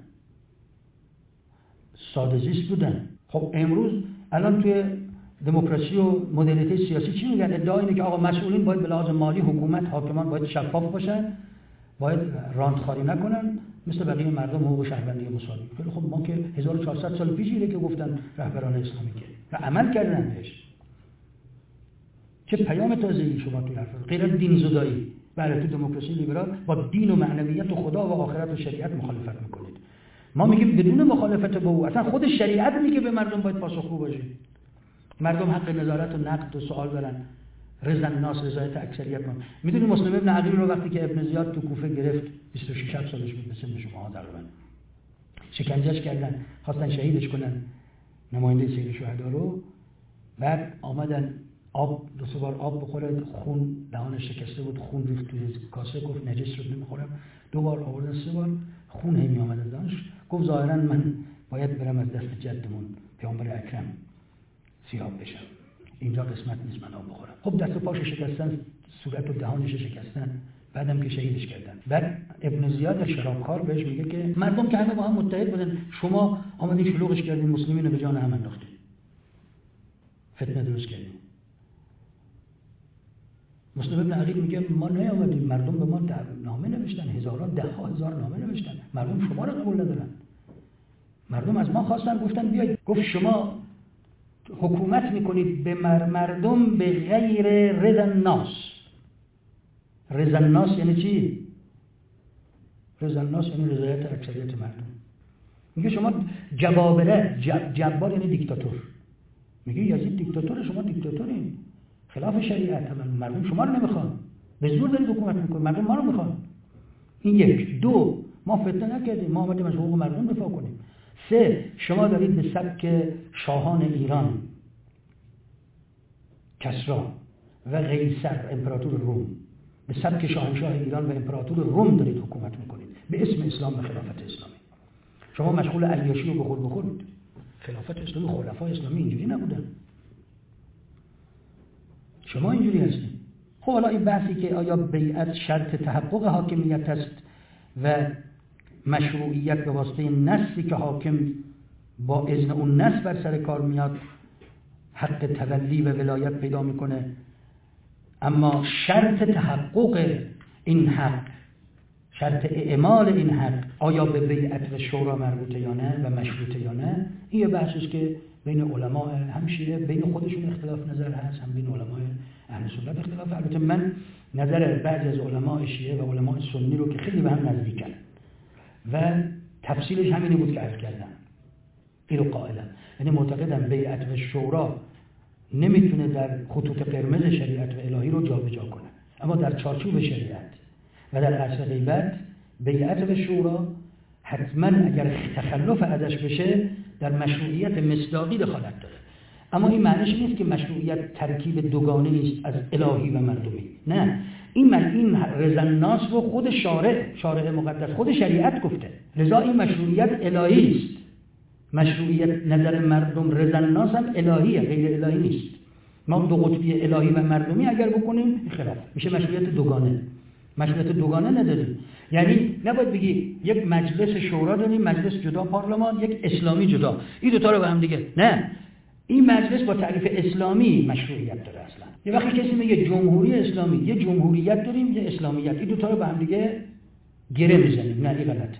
ساده زیست بودن. خب امروز الان توی دموکراسی و مدرنیته سیاسی چی میگن؟ ادعا اینه که آقا مسئولین باید به لحاظ مالی، حکومت، حاکمان باید شفاف باشن، باید راندخواری نکنن، مثل بقیه مردم حقوق شهروندی مساوی. خیلی خب ما که 1400 سال پیش که گفتن رهبران اسلامی که و عمل کردن بهش. چه پیام تازه‌ای شما توی حرف غیر از دین زدایی. بله تو دموکراسی لیبرال با دین و معنویت و خدا و آخرت و شریعت مخالفت میکنید. ما میگیم بدون مخالفت با او، اصلا خود شریعت میگه به مردم باید پاسخگو باشید. مردم حق نظارت و نقد و سوال دارن. رضا الناس، رضایت اکثریت. ما میدونید مسلم ابن عقیل رو وقتی که ابن زیاد تو کوفه گرفت، 26 سالش بود، به سن شما تقریبا، شکنجهش کردن، خواستن شهیدش کنن، نماینده سید شهدا رو. بعد آمدن آب، دو سه بار آب بخوره، خون دهانش شکسته بود، خون ریخت توی کاسه، گفت نجس رو نمیخورم. دو بار آوردن، سه بار خون همی آمد از دهانش. گفت ظاهرا من باید برم از دست جدمون پیامبر اکرم سیاه بشم، اینجا قسمت نیست من آب بخورم. خب دست و پاش شکستن، صورت و دهانش شکستن، بعدم که شهیدش کردن. بعد ابن زیاد شرابخوار بهش میگه که مردم که همه با هم متحد بودن، شما آمدین شلوغش کردین، مسلمین رو به جان هم انداختین، فتنه درست کردین. مسلم ابن عقیل میگه ما نیامدیم، مردم به ما نامه نوشتن، هزاران، ده ها هزار نامه نوشتن، مردم شما رو قبول ندارن. مردم از ما خواستن، گفتن بیاید. گفت شما حکومت میکنید به مردم به غیر رضا الناس. رضا الناس یعنی چی؟ رضا الناس یعنی رضایت اکثریت مردم. میگه شما جبابره، جبار یعنی دیکتاتور. میگه یزید دیکتاتور، شما دیکتاتورین، خلاف شریعت. مردم شما رو نمیخوان، به زور دارید حکومت میکنید، مردم ما رو میخوان. این یک. دو، ما فتنه نکردیم، ما آمدیم از حقوق مردم دفاع کنیم. سه، شما دارید به سبک شاهان ایران، کسرا و قیصر امپراتور روم، به سبک شاهنشاه ایران و امپراتور روم دارید حکومت میکنید به اسم اسلام و خلافت اسلامی. شما مشغول علیاشی و بخورید. خلافت اسلامی، خلفای اسلامی اینجوری نبودن، شما اینجوری هستید. خب حالا این بحثی که آیا بیعت شرط تحقق حاکمیت است و مشروعیت به واسطه نصی که حاکم با اذن اون نص بر سر کار میاد حق تولی و ولایت پیدا میکنه، اما شرط تحقق این حق، شرط اعمال این حق آیا به بیعت و شورا مربوطه یا نه و مشروطه یا نه، این یه بحثیست که بین علما هم شیعه بین خودشون اختلاف نظر هست، هم بین علمای اهل سنت اختلاف. البته من نظر بعضی از علمای شیعه و علمای سنی رو که خیلی به هم نزدیکن و تفصیلش همینی بود که عرض کردم، این رو قائلم، یعنی معتقدم بیعت و شورا نمیتونه در خطوط قرمز شریعت و الهی رو جابجا کنه، اما در چارچوب شریعت و در عصر غیبت بیعت و شورا حتما اگر تخلف ازش بشه در مشروعیت مصداقی دخالت داره. اما این معنیش نیست که مشروعیت ترکیب دوگانه است از الهی و مردمی، نه، این رضا الناس رو خود شارع مقدس، خود شریعت گفته، لذا این مشروعیت الهی است. مشروعیت نظر مردم رضا الناس هم الهیه، غیر الهی نیست. ما دو قطبی الهی و مردمی اگر بکنیم خلاف میشه مشروعیت دوگانه. مشروعیت دوگانه نداریم، یعنی نباید بگی یک مجلس شورا داریم، مجلس جدا، پارلمان، یک اسلامی جدا، این دوتا رو به هم دیگه، نه، این مجلس با تعریف اسلامی مشروعیت داره اصلا. یه وقتی کسی میگه جمهوری اسلامی، یه جمهوریت داریم یه اسلامیت، این دوتا رو با هم دیگه گره میزنیم. نه، این غلطه.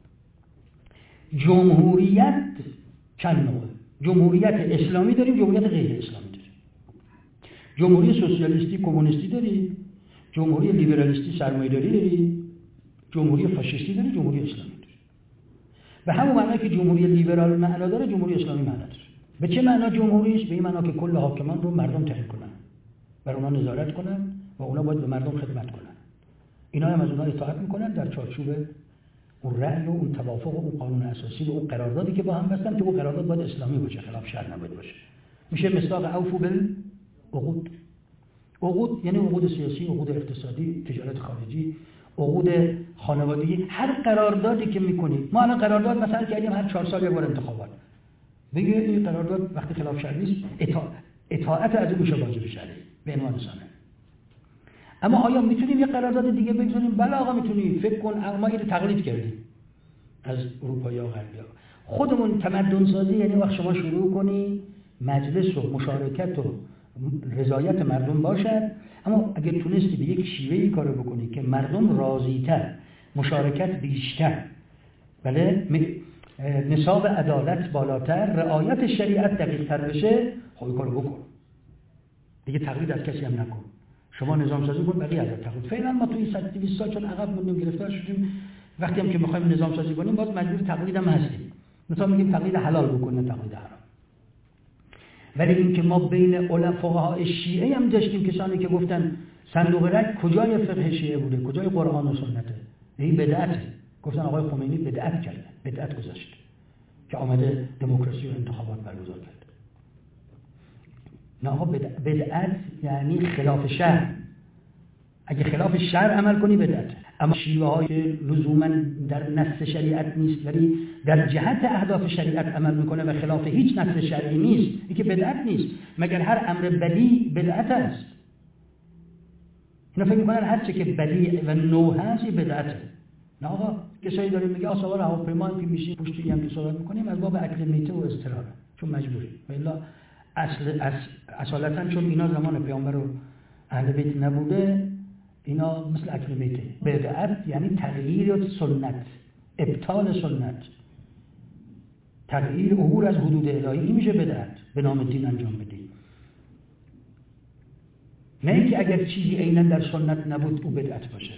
جمهوریت چند نوعه؟ جمهوریت اسلامی داریم، جمهوریت غیر اسلامی داریم. جمهوری سوسیالیستی کمونیستی داریم، جمهوری لیبرالیستی سرمایه‌داری داریم، جمهوری فاشیستی داریم، جمهوری اسلامی داریم. به همون معنی که جمهوری لیبرال معنا داره، جمهوری اسلامی معنا داره. به چه معنا جمهوری است؟ به این معنا که کل حاکمان رو مردم تعیین کنن، بر اونها نظارت کنن و اونا باید به مردم خدمت کنن. اینا هم از اونها اطاعت میکنن در چارچوب اون رأی و اون توافق و اون قانون اساسی و اون قراردادی که با هم بستن که اون قرارداد باید اسلامی باشه، خلاف شرع نباید باشه. میشه مصداق اوفو بالعقود. عقود یعنی عقود سیاسی، عقود اقتصادی، تجارت خارجی، عقود خانوادگی، هر قراردادی که میکنید. ما الان قرارداد مثلا کردیم هر 4 سال یک بار انتخابات. بگه این قرارداد وقتی خلاف شرع نیست اطاعت از اون میشه واجب شرعی به عنوان سنه. اما آیا میتونیم یه قرارداد دیگه بگذاریم؟ بله آقا میتونیم. فکر کن ما اینو تقلید کردیم از اروپایی‌ها و غربی‌ها. خودمون تمدن سازی یعنی وقت شما شروع کنی مجلس و مشارکت و رضایت مردم باشد، اما اگر تونستی به یک شیوهی کارو بکنی که مردم راضی‌تر، مشارکت بیشتر، بله نصاب عدالت بالاتر، رعایت شریعت دقیق‌تر بشه، خب کارو بکن. دیگه تقلید از کسی هم نکن. شما نظام سازی کن، بقیه ازت تقلید. فعلا ما تو این 100-200 سال چون عقب موندیم، گرفتار شدیم، وقتی هم که می‌خوایم نظام سازی کنیم باز مجبور تقلید هم هستیم. مثلا میگیم تقلید حلال بکن نه تقلید حرام. ولی این که ما بین فقهای شیعه هم داشتیم کسانی که گفتن صندوق رأی کجای فقه شیعه بوده، کجای قرآن و سنته، این بدعته. گفتن آقای خمینی بدعت کرده، بدعت گذاشت که آمده دموکراسی و انتخابات برگزار کرد. نه آقا، بدعت یعنی خلاف شرع. اگه خلاف شرع عمل کنی بدعته. اما شیوه های که لزوما در نص شریعت نیست ولی در جهت اهداف شریعت عمل میکنه و خلاف هیچ نص شرعی نیست، این که بدعت نیست. مگر هر امر بدی بدعت است؟ اینا فکر میکنن هر چه که بدی و نو هست بدعته. نه آقا، کسایی داریم میگه سوار هواپیما که میشی پشتی هم که صحبت میکنیم از باب اکل میته و اضطرار، چون مجبوری. والا اصالتا چون اینا زمان پیامبر و اهل بیت نبوده، اینا مثل اکل میته. بدعت یعنی تغییر سنت، ابطال سنت، تغییر عبور از حدود الهی. این میشه بدعت به نام دین انجام بدی. نه اینکه اگر چیزی عیناً در سنت نبود او بدعت باشه.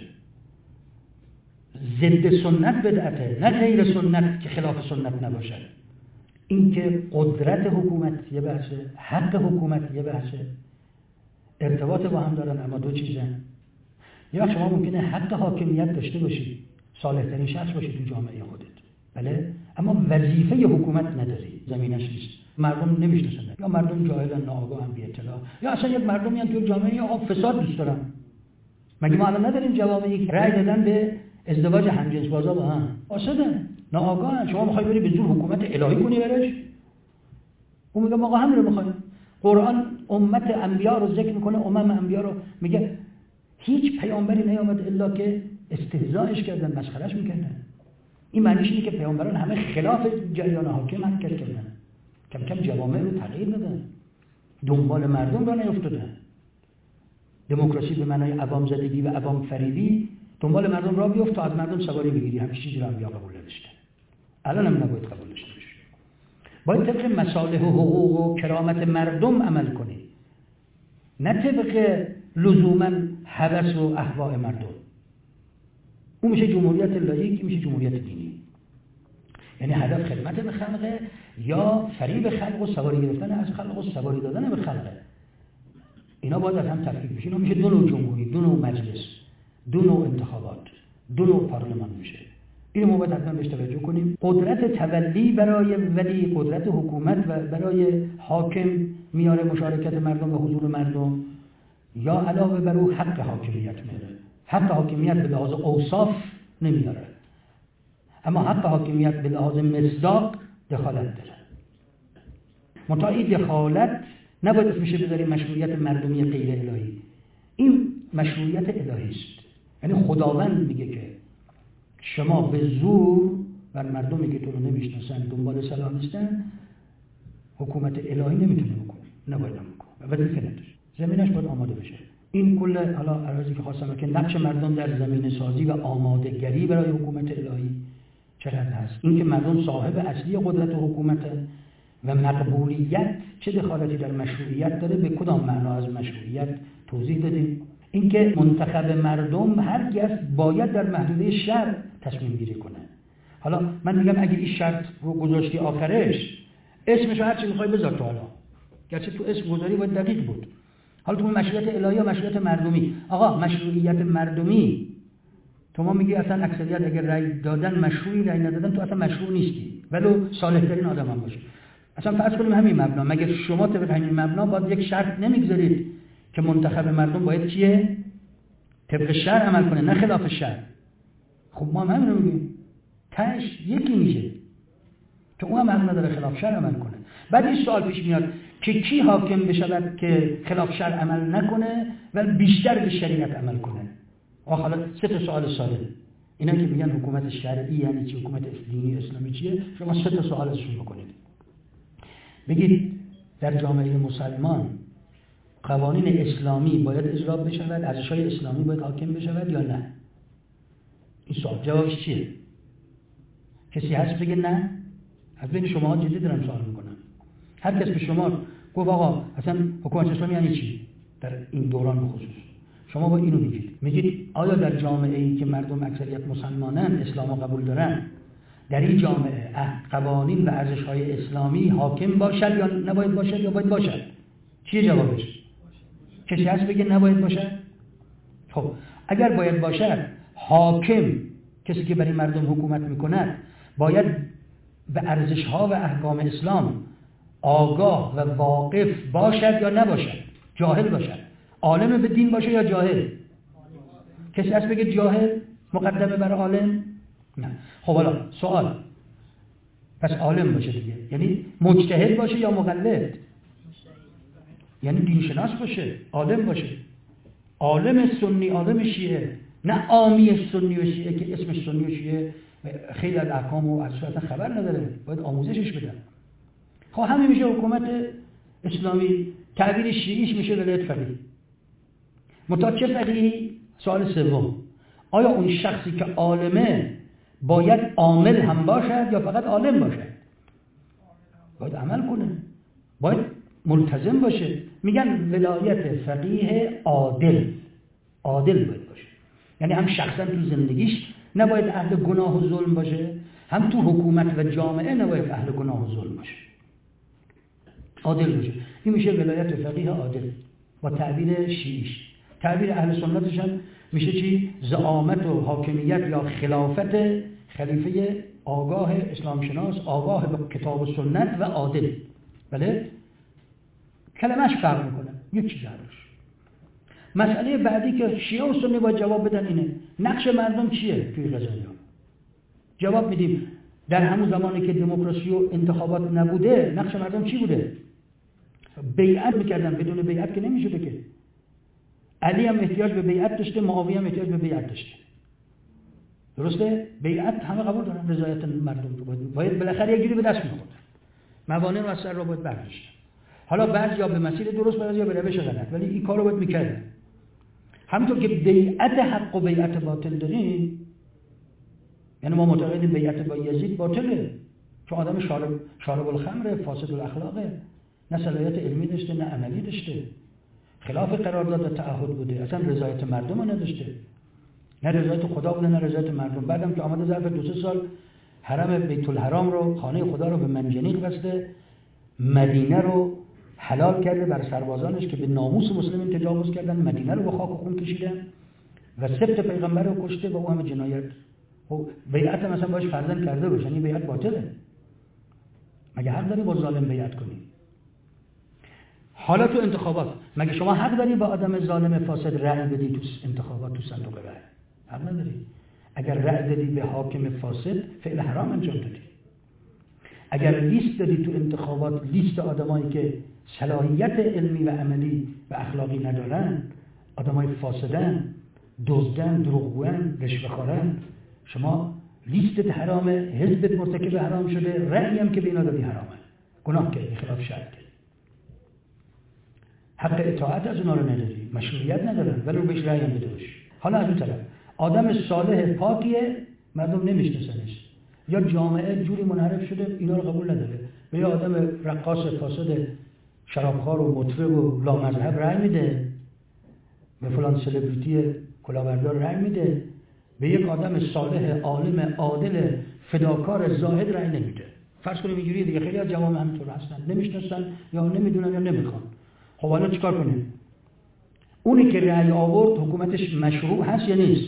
ضد سنت بدعته، نه غیر سنت که خلاف سنت نباشد. این که قدرت حکومت یه بحثه، حق حکومت یه بحثه، ارتباط با هم دارن، اما دو چیزن. یه وقت شما ممکنه حق حاکمیت داشته باشی، صالح‌ترین شخص باشی تو جامعه خودت، بله، اما وظیفه حکومت نداری، زمینش نیست، مردم نمیشناسن، یا مردم جاهلن، ناآگاهن، بی اطلاع، یا اصلا یک مردمی ان تو جامعه یا فساد دوست دارن. مگه ما الان نداریم جوامعی که رأی دادن به ازدواج همجنس‌بازا با هم؟ آسدن، ناآگاهن. شما می‌خوای بری به زور حکومت الهی کنی برش؟ اون میگه آقا همین رو می‌خوایم. قرآن امت انبیا رو ذکر میکنه، انبیا رو میگه هیچ پیامبری نیامد الا که استهزاءش کردن، مسخرهش میکردن. این معنیش اینه که پیامبران همه خلاف جریان حاکم حرکت کردن، کم کم جوامع رو تغییر دادن، دنبال مردم را نیفتادن. دموکراسی به معنای عوام زدگی و عوام فریبی، دنبال مردم را بیفت تا از مردم سواری بگیری. همین چیزی رو انبیا قبول نداشتن، الان هم نباید قبول داشته باشی. باید طبق مصالح و حقوق و کرامت مردم عمل کنی، نه طبق لزوما هوس و اهواء مردم. اون میشه جمهوریت الهی، که میشه جمهوریت دینی. یعنی هدف خدمت به خلقه یا فریب خلق و سواری گرفتن از خلق و سواری دادن به خلقه. اینا باید از هم تفکیک بشه. اینا میشه دو نوع جمهوری، دو نوع مجلس، دو نوع انتخابات، دو نوع پارلمان میشه. اینو ما باید حتما بهش توجه کنیم. قدرت تولی برای ولی، قدرت حکومت و برای حاکم میاره مشارکت مردم و حضور مردم، یا علاوه بر او حق حاکمیت میاره. حق حاکمیت به لحاظ اوصاف نمیاره، اما حق حاکمیت به لحاظ مصداق دخالت داره. منتها این دخالت نباید اسمش بذاریم مشروعیت مردمی غیر الهی. این مشروعیت الهی است. یعنی خداوند میگه که شما به زور بر مردمی که تو رو نمیشناسن، دنبال صلاح نیستن، حکومت الهی نمیتونه بکنه، نباید بکنه، وظیفه نداره، زمینش باید آماده بشه. این کل حالا عرضی که خواستم که نقش مردم در زمینه سازی و آمادهگری برای حکومت الهی چقدر هست. این که مردم صاحب اصلی قدرت و حکومت و مقبولیت چه دخالتی در مشروعیت داره، به کدام معنا از مشروعیت توضیح دادیم. اینکه منتخب مردم هرگز باید در محدوده شرع تصمیم گیری کنه. حالا من میگم اگه این شرط رو گذاشتی آخرش، اسمش هر چی میخوای بذار تو، حالا گرچه تو اسم گذاری باید دقیق بود. حالا تو مشروعیت الهی یا مشروعیت مردمی، آقا مشروعیت مردمی تو ما میگی اصلا اکثریت اگر رأی دادن مشروعی، رأی ندادن تو اصلا مشروع نیستی، ولو صالح ترین آدم هم باشه. اصلا فرض کنیم همین مبنا، مگر شما طبق همین مبنا باید یک شرط نمیگذارید که منتخب مردم باید چیه؟ طبق شرع عمل کنه، نه خلاف شرع. خب ما هم همین رو میگیم، تاش یکی میشه که اون هم حق نداره خلاف شرع عمل کنه. بعد این سوال پیش میاد که کی حاکم بشود که خلاف شرع عمل نکنه و بیشتر به شریعت عمل کنه؟ حالا سه تا سوال ساده. اینا که میگن حکومت شرعی یعنی چی، حکومت دینی اسلامی چیه، شما سه تا سوال ازشون بکنید. بگید در جامعه مسلمان قوانین اسلامی باید اجرا بشود، ارزش‌های اسلامی باید حاکم بشود یا نه؟ این سوال جوابش چیه؟ کسی هست بگه نه؟ از بین شما جدی دارم سوال میکنم. هر کس به شما گفت آقا اصلا حکومت اسلامی یعنی چی در این دوران به خصوص، شما با اینو میگید آیا در جامعه‌ای که مردم اکثریت مسلمانن، اسلامو قبول دارن، در این جامعه قوانین و ارزش‌های اسلامی حاکم باشد یا نباید باشد یا باید باشد؟ چیه جوابش؟ کسی هست بگه نباید باشد؟ خب اگر باید باشد، حاکم کسی که برای مردم حکومت میکند باید به ارزش‌ها و احکام اسلام آگاه و واقف باشد یا نباشد؟ جاهل باشد؟ عالم به دین باشه یا جاهل؟ کسی هست بگه جاهل مقدمه بر عالم؟ نه. خب حالا سوال، پس عالم باشه دیگه، یعنی مجتهد باشه یا مقلد؟ یعنی دینشناس باشه، عالم باشه، عالم سنی، عالم شیعه، نه عامی سنی و شیعه که اسمش سنی و شیعه خیلی از احکام و ارزش‌ها خبر نداره، باید آموزشش بدن. خب همین میشه حکومت اسلامی، تعبیر شیعیش میشه ولایت فقیه. متا چه فقیهی؟ سوال سوم، آیا اون شخصی که عالمه باید عامل هم باشد یا فقط عالم باشد؟ باید عمل کنه، باید ملتزم باشه. میگن ولایت فقیه عادل باید باشه، یعنی هم شخصا تو زندگیش نباید اهل گناه و ظلم باشه، هم تو حکومت و جامعه نباید اهل گناه و ظلم باشه، عادل باشه. این میشه ولایت فقیه عادل با تعبیر شیعیش. تعبیر اهل سنتش هم میشه چی؟ زعامت و حاکمیت یا خلافت خلیفه آگاه اسلام شناس، آگاه به کتاب و سنت و عادل. بله؟ کلمه‌اش فرق میکنه، یک چیز هستش. مسئله بعدی که شیعه و سنی باید جواب بدن اینه، نقش مردم چیه توی قضایا؟ جواب میدیم در همون زمانی که دموکراسی و انتخابات نبوده، نقش مردم چی بوده؟ بیعت میکردن، بدون بیعت که نمیشده که. علی هم احتیاج به بیعت داشته، معاویه هم احتیاج به بیعت داشته. درسته؟ بیعت همه قبول دارن، رضایت مردم رو باید بالاخره یه جوری به دست می‌آورد. موانع رو از سر را باید برداشت. حالا بعضیا به مسیر درست، بعضیا به روش غلط، ولی این کارو باید می‌کردن. همونطور که بیعت حق و بیعت باطل داریم، یعنی ما معتقدیم بیعت با یزید باطله، چون آدم شارب الخمر، فاسد الاخلاقه، نه صلاحیت علمی داشته نه عملی داشته، خلاف قرارداد و تعهد بوده، اصلا رضایت مردم رو نداشته، نه رضایت خدا بوده نه رضایت مردم. بعدم که آمده ظرف 2-3 سال حرم بیت الحرام رو، خانه خدا رو به منجنیق بسته، مدینه رو حلال کرده بر سربازانش که به ناموس مسلمین تجاوز کردن، مدینه رو به خاک و خون کشیدن و سبت پیغمبر رو کشته و او همه جنایت. خب بیعت مثلا باش فرزند کرده باشه، این بیعت باطله. مگه حق داری با ظالم بیعت کنی؟ حالا تو انتخابات مگه شما حق داری با آدم ظالم فاسد رأی بدی تو انتخابات، تو صندوق رأی؟ حق نداری. اگر رأی دادی به حاکم فاسد، فعل حرام انجام دادی. اگر لیست دادی تو انتخابات، لیست آدمایی که صلاحیت علمی و عملی و اخلاقی ندارن، آدمای فاسدن، دزدن، دروغگوان، رشوه‌خوارن، شما لیستت حرامه، حزبت مرتکب حرام شده، رأیی هم که به اینا دادی حرامه. گناه کردی، خلاف شرع کردی. حق اطاعت از اونا رو نداری، مشروعیت ندارن، ولی اون بهش رأی هم بده باش. حالا از اون طرف آدم صالح پاکیه، مردم نمیشناسنش، یا جامعه جوری منحرف شده اینا رو قبول نداره، به یه آدم رقاص فاسد شرابخوار و مطرب و لامذهب رأی میده، به فلان سلبریتی کلاهبردار رأی میده، به یک آدم صالح عالم عادل فداکار زاهد رأی نمیده. فرض کنیم اینجوریه دیگه، خیلی از جوامع همینطور هستن، نمیشناسن یا نمیدونن یا نمیخوان. خب حالا چیکار کنیم؟ اونی که رأی آورد حکومتش مشروع هست یا نیست؟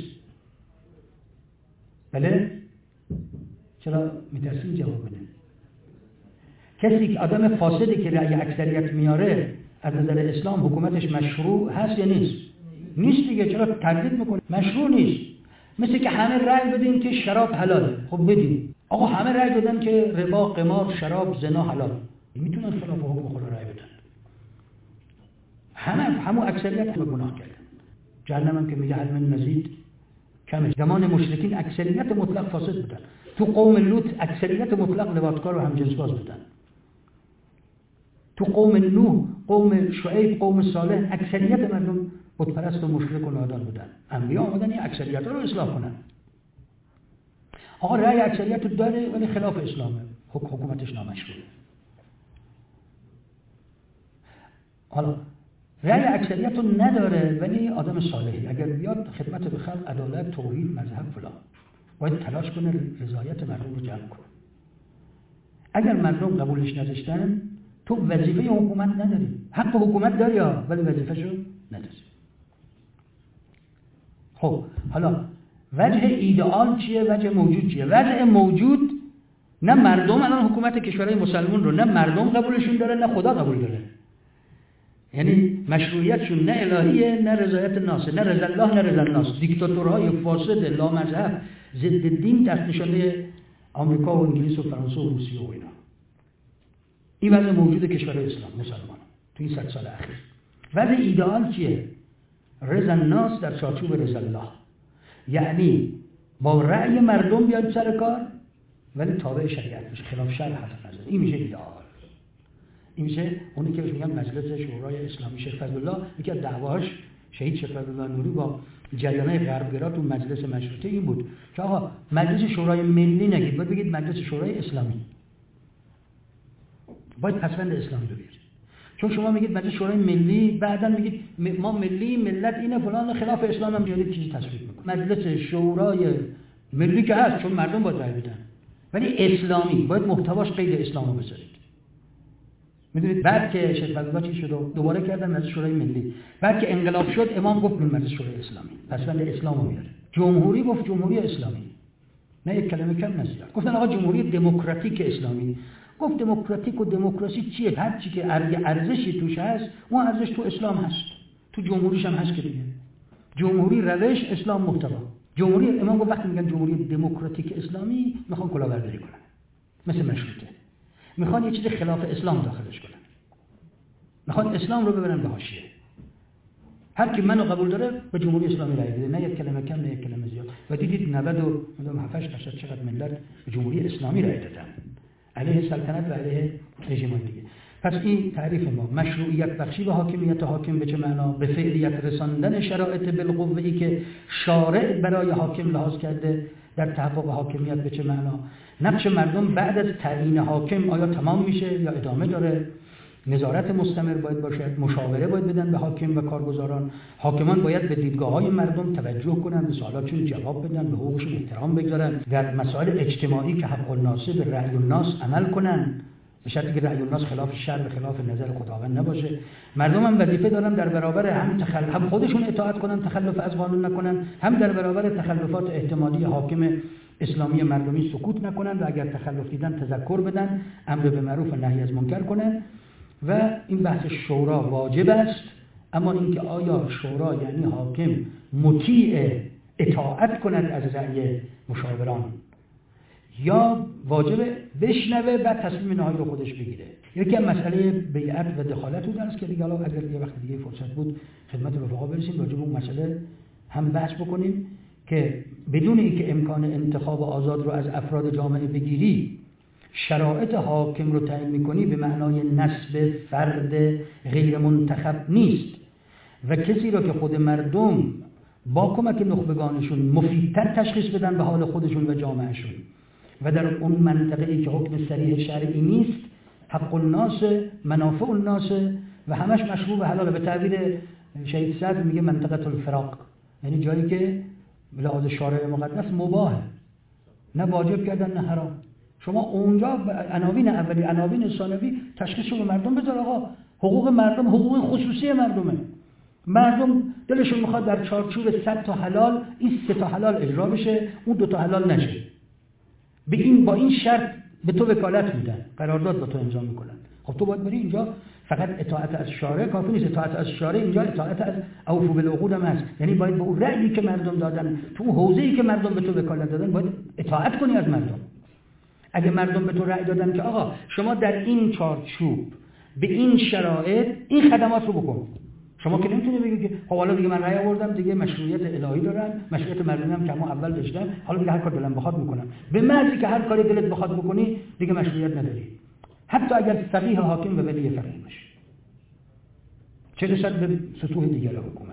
بله؟ چرا میترسیم جواب بده؟ کسی که آدم فاسدی که رأی اکثریت میاره از نظر اسلام حکومتش مشروع هست یا نیست؟ نیست دیگه. چرا تردید میکنه؟ مشروع نیست. مثل که همه رأی بدین که شراب حلاله، خب بدین. آقا همه رأی بدن که ربا، قمار، شراب، زنا حلال، میتونن خلاف حکم خدا رأی بدن. همون اکثریت به گناه کردن. جهنم هم که میگه هل من مزید کمه. زمان مشرکین اکثریت مطلق فاسد بودن. تو قوم لوط اکثریت مطلق لواطکار و همجنسباز بودن. تو قوم نوح، قوم شعیب، قوم صالح اکثریت مردم بتپرست و مشرک و نادان بودن. انبیا آمدن این اکثریت رو اصلاح کنن. آقا رأی اکثریت رو داره ولی خلاف اسلامه، حکومتش نامشروعه. حالا رأی اکثریت رو نداره ولی آدم صالحی اگر بیاد خدمت به خلق، عدالت، توحید، مذهب فلان، باید تلاش کنه رضایت مردم رو جلب کنه. اگر مردم قبولش نداشتن تو وظیفه حکومت نداری. حق حکومت داری ولی وظیفه‌شو نداری. خب حالا وجه ایدئال چیه؟ وجه موجود چیه؟ وجه موجود نه مردم الان حکومت کشورهای مسلمان رو نه مردم قبولشون داره نه خدا قبول داره. یعنی مشروعیتشون نه الهیه نه رضایت ناس، نه رضا الله نه رضا الناس. دیکتاتورهای فاسد لامذهب ضد دین دست نشانده آمریکا و انگلیس و فرانسه و روسیه و اینا. این وضع موجود کشورهای اسلام مسلمان تو این 100 سال اخیر. وضع ایدئال چیه؟ رضا الناس در چارچوب رضا الله، یعنی با رأی مردم بیاد سر کار ولی تابع شریعت بشه، خلاف شرع حرف نزنه. این میشه ایدئال. این میشه اونی که میگن مجلس شورای اسلامی. شیخ فضلالله یکی از دعواهاش شهید شیخ فضلالله نوری با جریان‌های غربگرا تو مجلس مشروطه این بود که آقا مجلس شورای ملی نگید، باید بگید مجلس شورای اسلامی. باید پسوند اسلامی رو بیارید. چون شما میگید مجلس شورای ملی، بعداً میگید ما ملی، ملت اینه فلان، خلاف اسلام هم میاد چیزی تصویب میکنه. مجلس شورای ملی که هست چون مردم باید رأی بدن، ولی اسلامی باید محتواش قید اسلامو بذارید. میدونید بعد که شیخ فضلالله چی شد دوباره کردن مجلس شورای ملی، بعد که انقلاب شد امام گفت مجلس شورای اسلامی، پسوند اسلامو میاره. جمهوری گفت جمهوری اسلامی، نه یک کلمه کم نزیاد. گفتن آقا جمهوری دموکراتیک اسلامی. گفت دموکراتیک و دموکراسی چیه؟ هر چی که ارزشی توش هست اون ارزش تو اسلام هست، تو جمهوریش هم هست که دیگه. جمهوری روش، اسلام محتوا. جمهوری امام گفت وقتی میگن جمهوری دموکراتیک اسلامی میخوان کلاهبرداری کنن مثل مشروطه، میخوان یه چیز خلاف اسلام داخلش کنن، میخوان اسلام رو ببرن به حاشیه. هر کی منو قبول داره به جمهوری اسلامی رای بده، نه یک کلمه کم نه یک کلمه زیاد. و دیدید 97 چقدر ملت به جمهوری اسلامی رای دادن علیه سلطنت و علیه رژیم دیگه. پس این تعریف ما، مشروعیت بخشی و حاکمیت حاکم به چه معنا؟ به فعلیت رساندن شرایط بالقوه‌ای که شارع برای حاکم لحاظ کرده در تحقق حاکمیت به چه معنا؟ نقش مردم بعد از تعیین حاکم آیا تمام میشه یا ادامه داره؟ نظارت مستمر باید باشد، مشاوره باید بدن به حاکم و کارگزاران. حاکمان باید به دیدگاه‌های مردم توجه کنن، به سوالاتشون جواب بدن، به حقوقشون احترام بگذارن، در مسائل اجتماعی که حق الناس به رأی الناس عمل کنن، به شرطی که رأی الناس خلاف شرع و خلاف نظر خداوند نباشه. مردم هم وظیفه دارن در برابر هم خودشون اطاعت کنن، تخلف از قانون نکنن، هم در برابر تخلفات احتمالی حاکم اسلامی مردمی سکوت نکنن و اگر تخلف دیدن تذکر بدن، امر به معروف و نهی از منکر کنن. و این بحث شورا واجب است، اما اینکه آیا شورا یعنی حاکم مطیع اطاعت کند از رأی مشاوران یا واجب بشنوه بعد تصمیم نهایی رو خودش بگیره. یکی از مسئله بیعت و دخالت رو درس که دیگه حالا اگر یه وقت دیگه فرصت بود خدمت رفقا برسیم راجع به اون مسئله هم بحث بکنیم که بدون اینکه امکان انتخاب آزاد رو از افراد جامعه بگیری، شرایط حاکم رو تعیین میکنی به معنای نسب فرد غیر منتخب نیست و کسی را که خود مردم با کمک نخبگانشون مفیدتر تشخیص بدن به حال خودشون و جامعهشون و در اون منطقه‌ای که حکم صریح شرعی نیست، حق الناس، منافع الناس و همش مشروع و حلال. به تعبیر شهید صدر میگه منطقه الفراق، یعنی جایی که به لحاظ شارع مقدس مباهه، نه واجب کردن نه حرام. شما اونجا عناوین اولی عناوین ثانوی تشخیص رو به مردم بذار. آقا حقوق مردم حقوق خصوصی مردمه. مردم دلشون میخواد در چارچوب 100 تا حلال این 3 تا حلال اجرا بشه، اون 2 تا حلال نشه. با این شرط به تو وکالت میدن، قرارداد با تو امضا میکنن. خب تو باید بری اینجا. فقط اطاعت از شارع کافی نیست. اطاعت از شارع اینجا اطاعت از اوفوا بالعقود هم هست. یعنی باید به اون رأیی که مردم دادن، تو اون حوزه‌ای که مردم به تو وکالت دادن، باید اطاعت کنی از مردم. اگه مردم به تو رأی دادن که آقا شما در این چارچوب به این شرایط این خدمات رو بکن، شما که نمیتونی بگی که خب حالا دیگه من رأی آوردم، دیگه مشروعیت الهی دارم، مشروعیت مردمی هم که ما اول داشتم، حالا دیگه هر کار دلم بخواد میکنم. به محضی که هر کاری دلت بخواد بکنی دیگه مشروعیت نداری، حتی اگر فقیه حاکم و ولی فقیه باشه، چه رسد به سطوح دیگر حکومت.